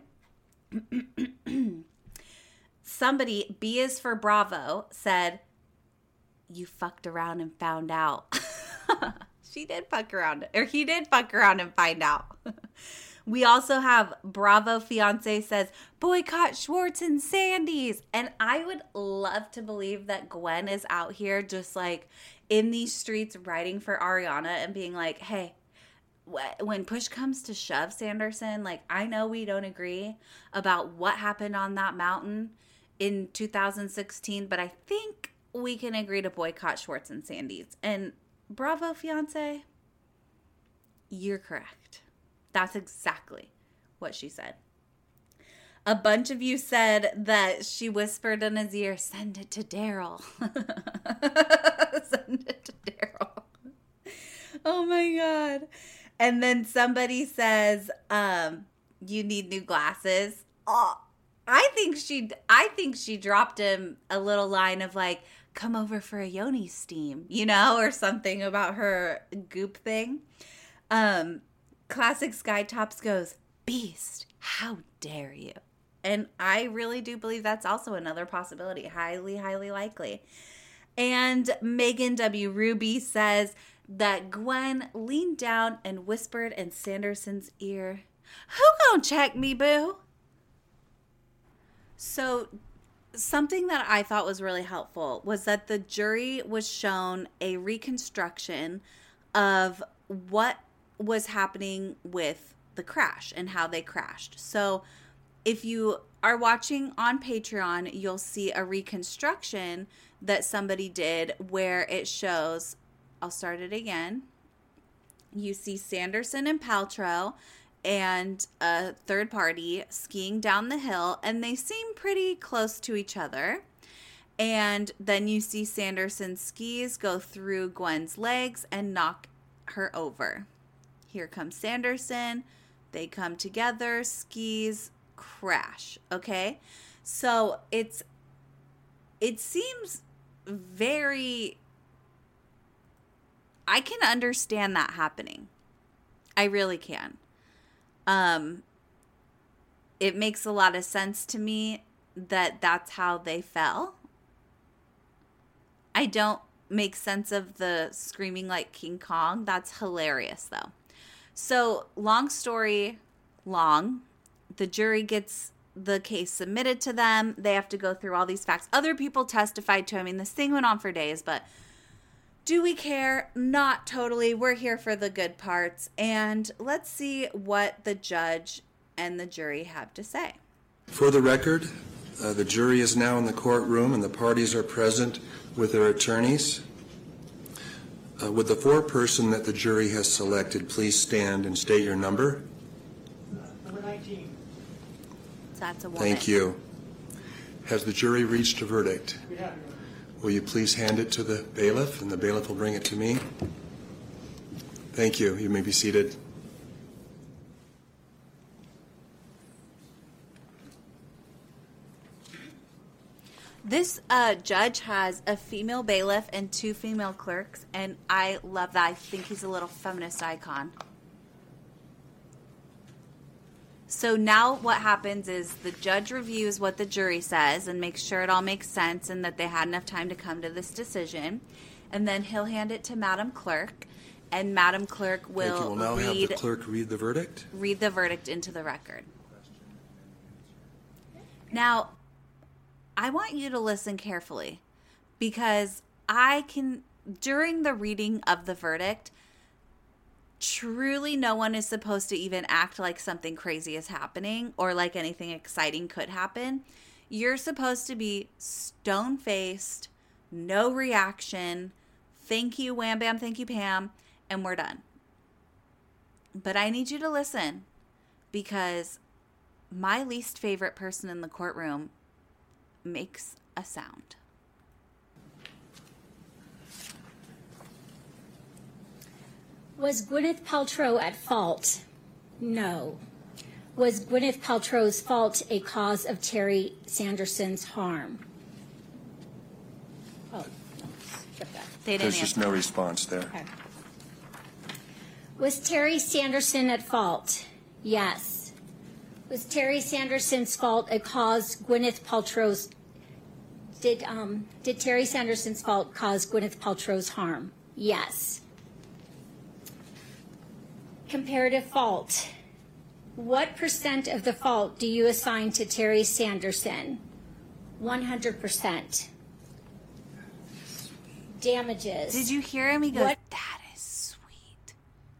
Speaker 1: Somebody, B is for Bravo, said, you fucked around and found out. She did fuck around, or he did fuck around and find out. We also have Bravo Fiance says, boycott Schwartz and Sandy's. And I would love to believe that Gwen is out here just like in these streets writing for Ariana and being like, hey, when push comes to shove, Sanderson, like I know we don't agree about what happened on that mountain in two thousand sixteen, but I think we can agree to boycott Schwartz and Sandy's. And Bravo Fiance, you're correct. That's exactly what she said. A bunch of you said that she whispered in his ear, send it to Daryl. Send it to Daryl. Oh my God. And then somebody says, um, you need new glasses. Oh, I think she I think she dropped him a little line of like, come over for a yoni steam, you know, or something about her goop thing. Um, Classic Skytops goes, beast, how dare you? And I really do believe that's also another possibility. Highly, highly likely. And Megan W. Ruby says that Gwen leaned down and whispered in Sanderson's ear, who gonna check me, boo? So something that I thought was really helpful was that the jury was shown a reconstruction of what was happening with the crash and how they crashed. So if you are watching on Patreon, you'll see a reconstruction that somebody did where it shows, I'll start it again. You see Sanderson and Paltrow and a third party skiing down the hill, and they seem pretty close to each other. And then you see Sanderson's skis go through Gwen's legs and knock her over. Here comes Sanderson. They come together, skis crash. Okay. So it's, it seems very, I can understand that happening. I really can. Um, it makes a lot of sense to me that that's how they fell. I don't make sense of the screaming like King Kong. That's hilarious, though. So, long story long, the jury gets the case submitted to them. They have to go through all these facts. Other people testified to. I mean, this thing went on for days, but do we care? Not totally. We're here for the good parts. And let's see what the judge and the jury have to say.
Speaker 8: For the record, uh, the jury is now in the courtroom and the parties are present with their attorneys. Uh, would the foreperson that the jury has selected please stand and state your number?
Speaker 20: Number nineteen.
Speaker 1: That's a woman.
Speaker 8: Thank you. Has the jury reached a verdict?
Speaker 20: We have.
Speaker 8: Will you please hand it to the bailiff, and the bailiff will bring it to me? Thank you. You may be seated.
Speaker 1: This uh, judge has a female bailiff and two female clerks, and I love that. I think he's a little feminist icon. So now what happens is the judge reviews what the jury says and makes sure it all makes sense and that they had enough time to come to this decision. And then he'll hand it to Madam Clerk, and Madam Clerk will
Speaker 8: Thank you. We'll now
Speaker 1: read,
Speaker 8: have the clerk read the verdict.
Speaker 1: read the verdict into the record. Now, I want you to listen carefully because I can, during the reading of the verdict, truly no one is supposed to even act like something crazy is happening or like anything exciting could happen. You're supposed to be stone-faced, no reaction, thank you, wham, bam, thank you, Pam, and we're done. But I need you to listen because my least favorite person in the courtroom makes a sound.
Speaker 10: Was Gwyneth Paltrow at fault? No. Was Gwyneth Paltrow's fault a cause of Terry Sanderson's harm? Oh, no, skip that.
Speaker 1: They didn't
Speaker 8: There's just
Speaker 1: answer.
Speaker 8: no response there.
Speaker 10: Okay. Was Terry Sanderson at fault? Yes. Was Terry Sanderson's fault a cause Gwyneth Paltrow's did um did Terry Sanderson's fault cause Gwyneth Paltrow's harm? Yes. Comparative fault. What percent of the fault do you assign to Terry Sanderson? one hundred percent. Damages.
Speaker 1: Did you hear him? He goes,
Speaker 10: What-
Speaker 1: that is sweet.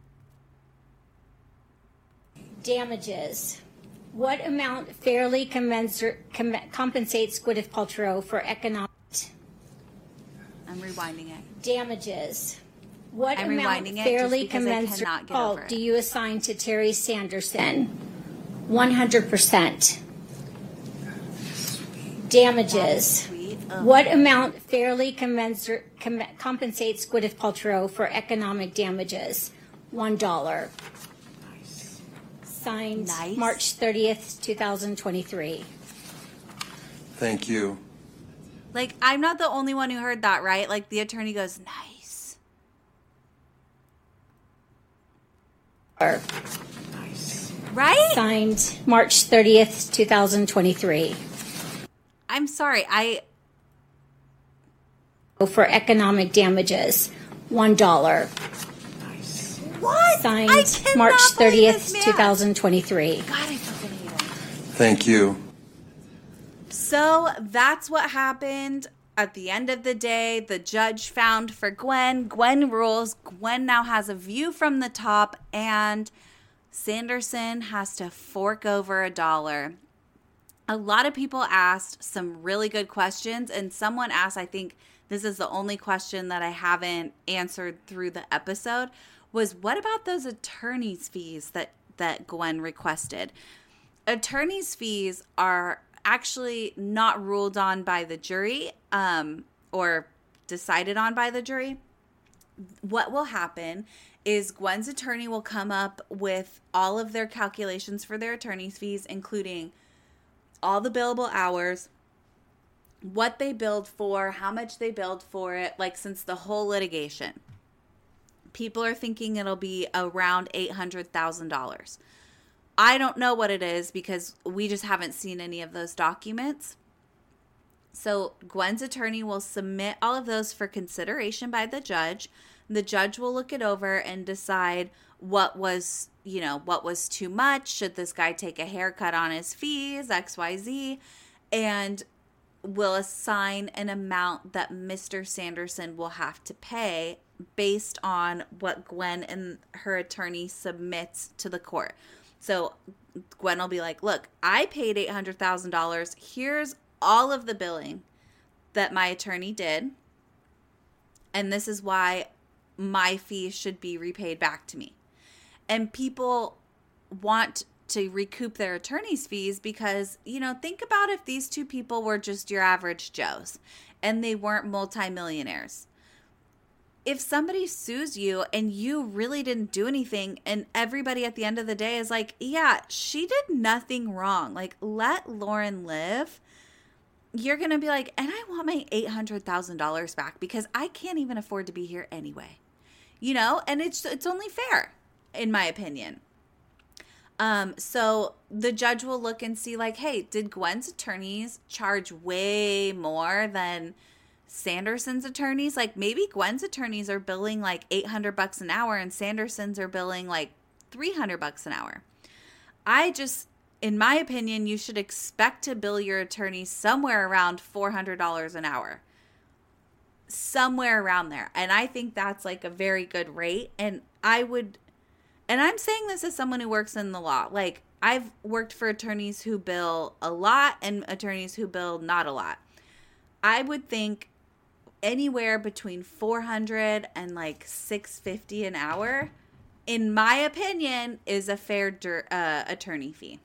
Speaker 10: Damages. What amount fairly commensur- com- compensates Gwyneth Paltrow for economic
Speaker 1: I'm rewinding it.
Speaker 10: damages? What
Speaker 1: I'm
Speaker 10: amount
Speaker 1: rewinding it
Speaker 10: fairly
Speaker 1: just because I
Speaker 10: commensurate
Speaker 1: cannot get over
Speaker 10: fault
Speaker 1: it.
Speaker 10: do you assign to Terry Sanderson? one hundred percent. Damages.
Speaker 1: Sweet. Ugh.
Speaker 10: What amount fairly commensur- com- compensates Gwyneth Paltrow for economic damages? One dollar. Signed
Speaker 1: Nice.
Speaker 10: March thirtieth, twenty twenty-three.
Speaker 8: Thank you.
Speaker 1: Like, I'm not the only one who heard that, right? Like, the attorney goes, nice. Right?
Speaker 10: Signed March thirtieth, twenty twenty-three.
Speaker 1: I'm sorry. I
Speaker 10: For economic damages, one dollar.
Speaker 1: What?
Speaker 10: Signed
Speaker 1: I cannot
Speaker 10: March
Speaker 1: believe
Speaker 10: thirtieth,
Speaker 1: this man.
Speaker 10: twenty twenty-three.
Speaker 1: God, I fucking hate him.
Speaker 8: Thank you.
Speaker 1: So that's what happened. At the end of the day, the judge found for Gwen. Gwen rules. Gwen now has a view from the top, and Sanderson has to fork over a dollar. A lot of people asked some really good questions, and someone asked, I think this is the only question that I haven't answered through the episode, was what about those attorney's fees that, that Gwen requested? Attorney's fees are actually not ruled on by the jury um, or decided on by the jury. What will happen is Gwen's attorney will come up with all of their calculations for their attorney's fees, including all the billable hours, what they billed for, how much they billed for it, like since the whole litigation. People are thinking it'll be around eight hundred thousand dollars. I don't know what it is because we just haven't seen any of those documents. So Gwen's attorney will submit all of those for consideration by the judge. The judge will look it over and decide what was, you know, what was too much. Should this guy take a haircut on his fees, X Y Z, and will assign an amount that Mister Sanderson will have to pay based on what Gwen and her attorney submits to the court. So Gwen will be like, look, I paid eight hundred thousand dollars. Here's all of the billing that my attorney did. And this is why my fee should be repaid back to me. And people want to recoup their attorney's fees because, you know, think about if these two people were just your average Joes and they weren't multimillionaires. If somebody sues you and you really didn't do anything and everybody at the end of the day is like, yeah, she did nothing wrong. Like, let Lauren live. You're going to be like, and I want my eight hundred thousand dollars back because I can't even afford to be here anyway. You know, and it's it's only fair, in my opinion. Um, so the judge will look and see like, hey, did Gwen's attorneys charge way more than Sanderson's attorneys? Like maybe Gwen's attorneys are billing like eight hundred bucks an hour and Sanderson's are billing like three hundred bucks an hour. I just, in my opinion, you should expect to bill your attorney somewhere around four hundred dollars an hour. Somewhere around there. And I think that's like a very good rate. And I would, and I'm saying this as someone who works in the law. Like I've worked for attorneys who bill a lot and attorneys who bill not a lot. I would think anywhere between four hundred and like six fifty an hour, in my opinion, is a fair uh, attorney fee.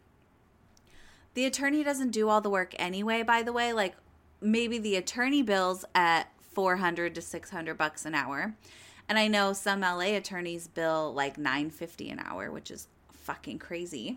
Speaker 1: The attorney doesn't do all the work anyway, by the way. Like maybe the attorney bills at four hundred to six hundred bucks an hour. And I know some L A attorneys bill like nine fifty an hour, which is fucking crazy.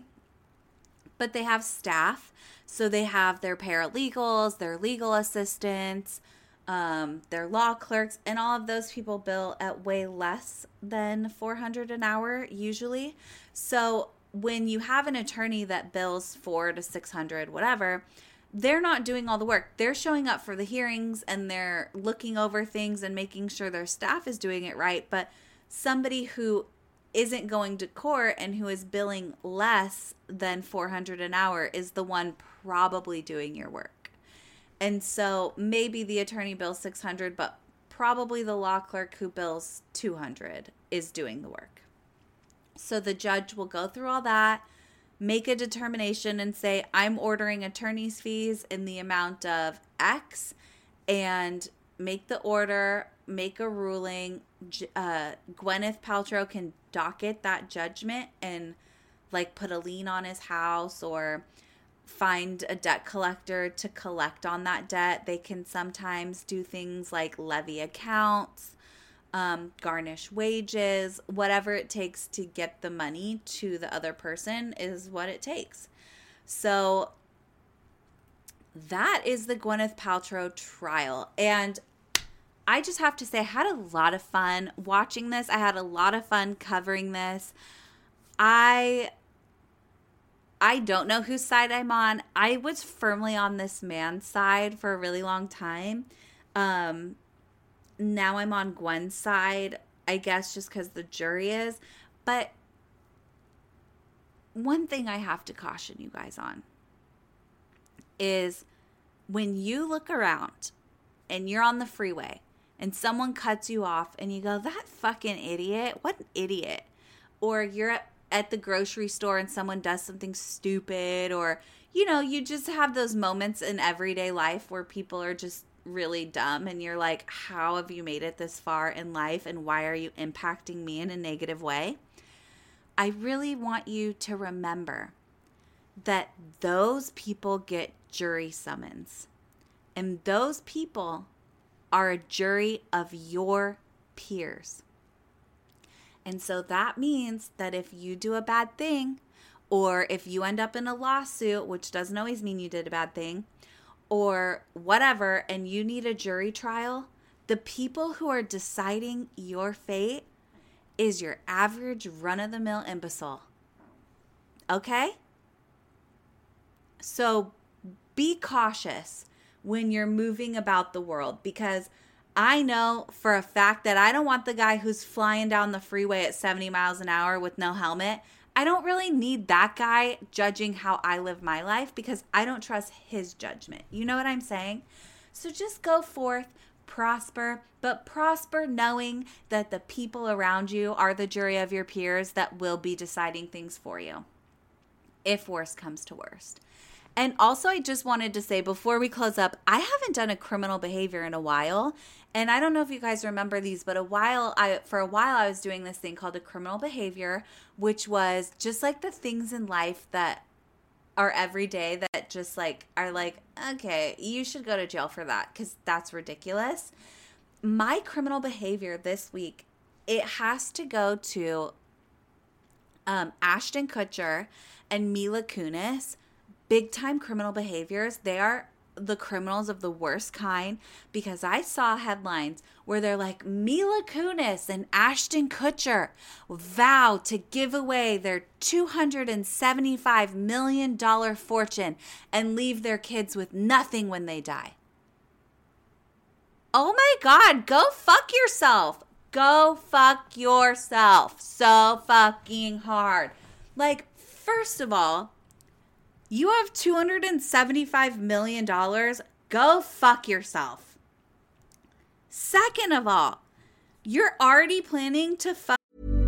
Speaker 1: But they have staff. So they have their paralegals, their legal assistants, um, their law clerks, and all of those people bill at way less than four hundred an hour usually. So when you have an attorney that bills four to six hundred, whatever, they're not doing all the work. They're showing up for the hearings and they're looking over things and making sure their staff is doing it right. But somebody who isn't going to court and who is billing less than four hundred an hour is the one probably doing your work. And so maybe the attorney bills six hundred, but probably the law clerk who bills two hundred is doing the work. So the judge will go through all that, make a determination and say, I'm ordering attorney's fees in the amount of X, and make the order, make a ruling. Uh, Gwyneth Paltrow can docket that judgment and like put a lien on his house or find a debt collector to collect on that debt. They can sometimes do things like levy accounts, um, garnish wages, whatever it takes to get the money to the other person is what it takes. So that is the Gwyneth Paltrow trial. And I just have to say, I had a lot of fun watching this. I had a lot of fun covering this. I I don't know whose side I'm on. I was firmly on this man's side for a really long time. Um, now I'm on Gwen's side, I guess just because the jury is. But one thing I have to caution you guys on is when you look around and you're on the freeway and someone cuts you off and you go, that fucking idiot, what an idiot. Or you're at, at the grocery store and someone does something stupid, or, you know, you just have those moments in everyday life where people are just really dumb and you're like, how have you made it this far in life and why are you impacting me in a negative way? I really want you to remember that those people get jury summons, and those people are a jury of your peers. And so that means that if you do a bad thing, or if you end up in a lawsuit, which doesn't always mean you did a bad thing, or whatever, and you need a jury trial, the people who are deciding your fate is your average run-of-the-mill imbecile. okay? So be cautious when you're moving about the world, because I know for a fact that I don't want the guy who's flying down the freeway at seventy miles an hour with no helmet. I don't really need that guy judging how I live my life because I don't trust his judgment. You know what I'm saying? So just go forth, prosper, but prosper knowing that the people around you are the jury of your peers that will be deciding things for you, if worst comes to worst. And also, I just wanted to say before we close up, I haven't done a criminal behavior in a while. And I don't know if you guys remember these, but a while I for a while I was doing this thing called a criminal behavior, which was just like the things in life that are everyday that just like are like, okay, you should go to jail for that because that's ridiculous. My criminal behavior this week, it has to go to um, Ashton Kutcher and Mila Kunis. Big time criminal behaviors. They are the criminals of the worst kind, because I saw headlines where they're like, Mila Kunis and Ashton Kutcher vow to give away their two hundred seventy-five million dollars fortune and leave their kids with nothing when they die. Oh my God, go fuck yourself. Go fuck yourself so fucking hard. Like, first of all, you have two hundred seventy-five million dollars. Go fuck yourself. Second of all, you're already planning to fuck.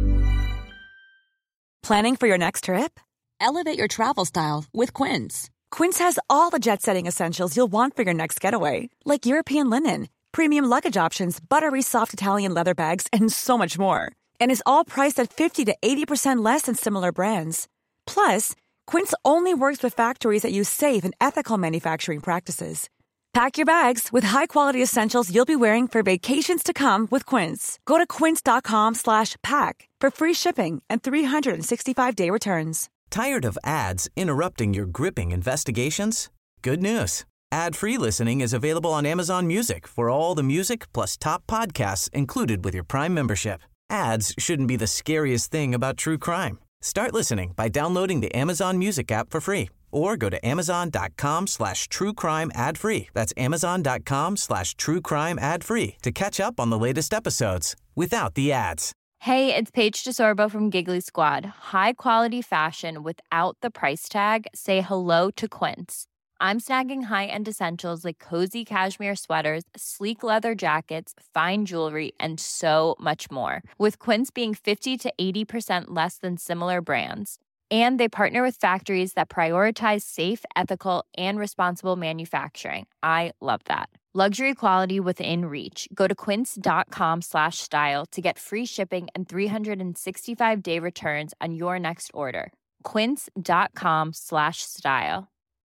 Speaker 5: Planning for your next trip?
Speaker 3: Elevate your travel style with Quince.
Speaker 5: Quince has all the jet-setting essentials you'll want for your next getaway, like European linen, premium luggage options, buttery soft Italian leather bags, and so much more. And is all priced at fifty to eighty percent less than similar brands. Plus, Quince only works with factories that use safe and ethical manufacturing practices. Pack your bags with high-quality essentials you'll be wearing for vacations to come with Quince. Go to quince.com slash pack for free shipping and three sixty-five day returns.
Speaker 15: Tired of ads interrupting your gripping investigations? Good news. Ad-free listening is available on Amazon Music for all the music plus top podcasts included with your Prime membership. Ads shouldn't be the scariest thing about true crime. Start listening by downloading the Amazon Music app for free or go to amazon.com slash true crime ad free. That's amazon.com slash true crime ad free to catch up on the latest episodes without the ads.
Speaker 21: Hey, it's Paige DeSorbo from Giggly Squad. High quality fashion without the price tag. Say hello to Quince. I'm snagging high-end essentials like cozy cashmere sweaters, sleek leather jackets, fine jewelry, and so much more. With Quince being fifty to eighty percent less than similar brands. And they partner with factories that prioritize safe, ethical, and responsible manufacturing. I love that. Luxury quality within reach. Go to quince.com slash style to get free shipping and three sixty-five day returns on your next order. Quince.com slash style.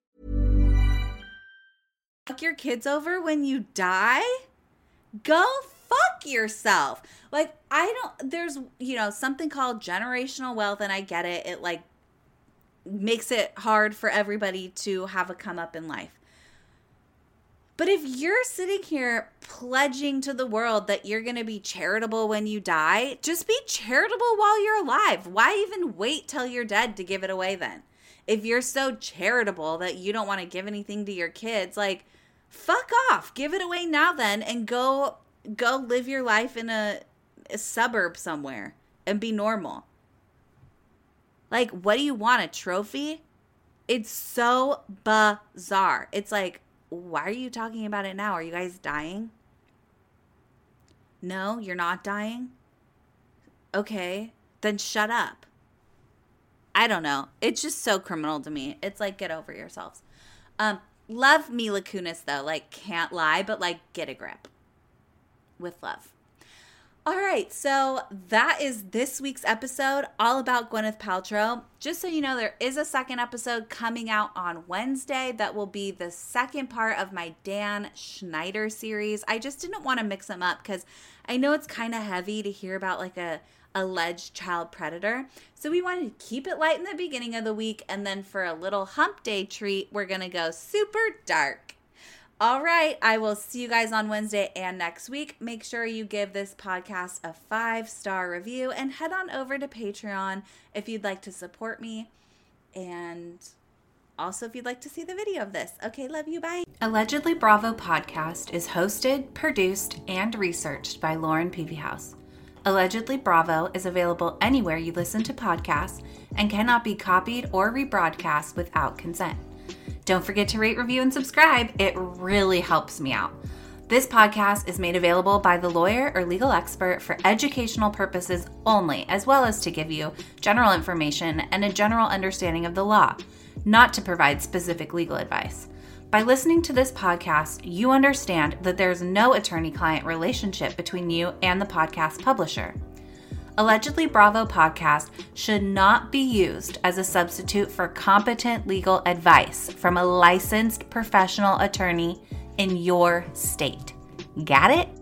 Speaker 1: Fuck your kids over when you die? Go fuck yourself. Like, I don't, there's, you know, something called generational wealth, and I get it. It, like, makes it hard for everybody to have a come up in life. But if you're sitting here pledging to the world that you're going to be charitable when you die, just be charitable while you're alive. Why even wait till you're dead to give it away then? If you're so charitable that you don't want to give anything to your kids, like, fuck off. Give it away now then and go go live your life in a, a suburb somewhere and be normal. Like, what do you want, a trophy? It's so bizarre. It's like, why are you talking about it now? Are you guys dying? No, you're not dying? Okay, then shut up. I don't know. It's just so criminal to me. It's like, get over yourselves. Um, love Mila Kunis, though. Like, can't lie, but, like, get a grip. With love. All right, so that is this week's episode, all about Gwyneth Paltrow. Just so you know, there is a second episode coming out on Wednesday that will be the second part of my Dan Schneider series. I just didn't want to mix them up because I know it's kind of heavy to hear about, like, a alleged child predator. So we wanted to keep it light in the beginning of the week, and then for a little hump day treat, we're going to go super dark. All right, I will see you guys on Wednesday and next week. Make sure you give this podcast a five-star review and head on over to Patreon if you'd like to support me. And also, if you'd like to see the video of this. Okay, love you, bye. Allegedly Bravo podcast is hosted, produced, and researched by Lauren Peavyhouse. Allegedly Bravo is available anywhere you listen to podcasts and cannot be copied or rebroadcast without consent. Don't forget to rate, review, and subscribe. It really helps me out. This podcast is made available by the lawyer or legal expert for educational purposes only, as well as to give you general information and a general understanding of the law, not to provide specific legal advice. By listening to this podcast, you understand that there's no attorney-client relationship between you and the podcast publisher. Allegedly Bravo podcast should not be used as a substitute for competent legal advice from a licensed professional attorney in your state. Got it?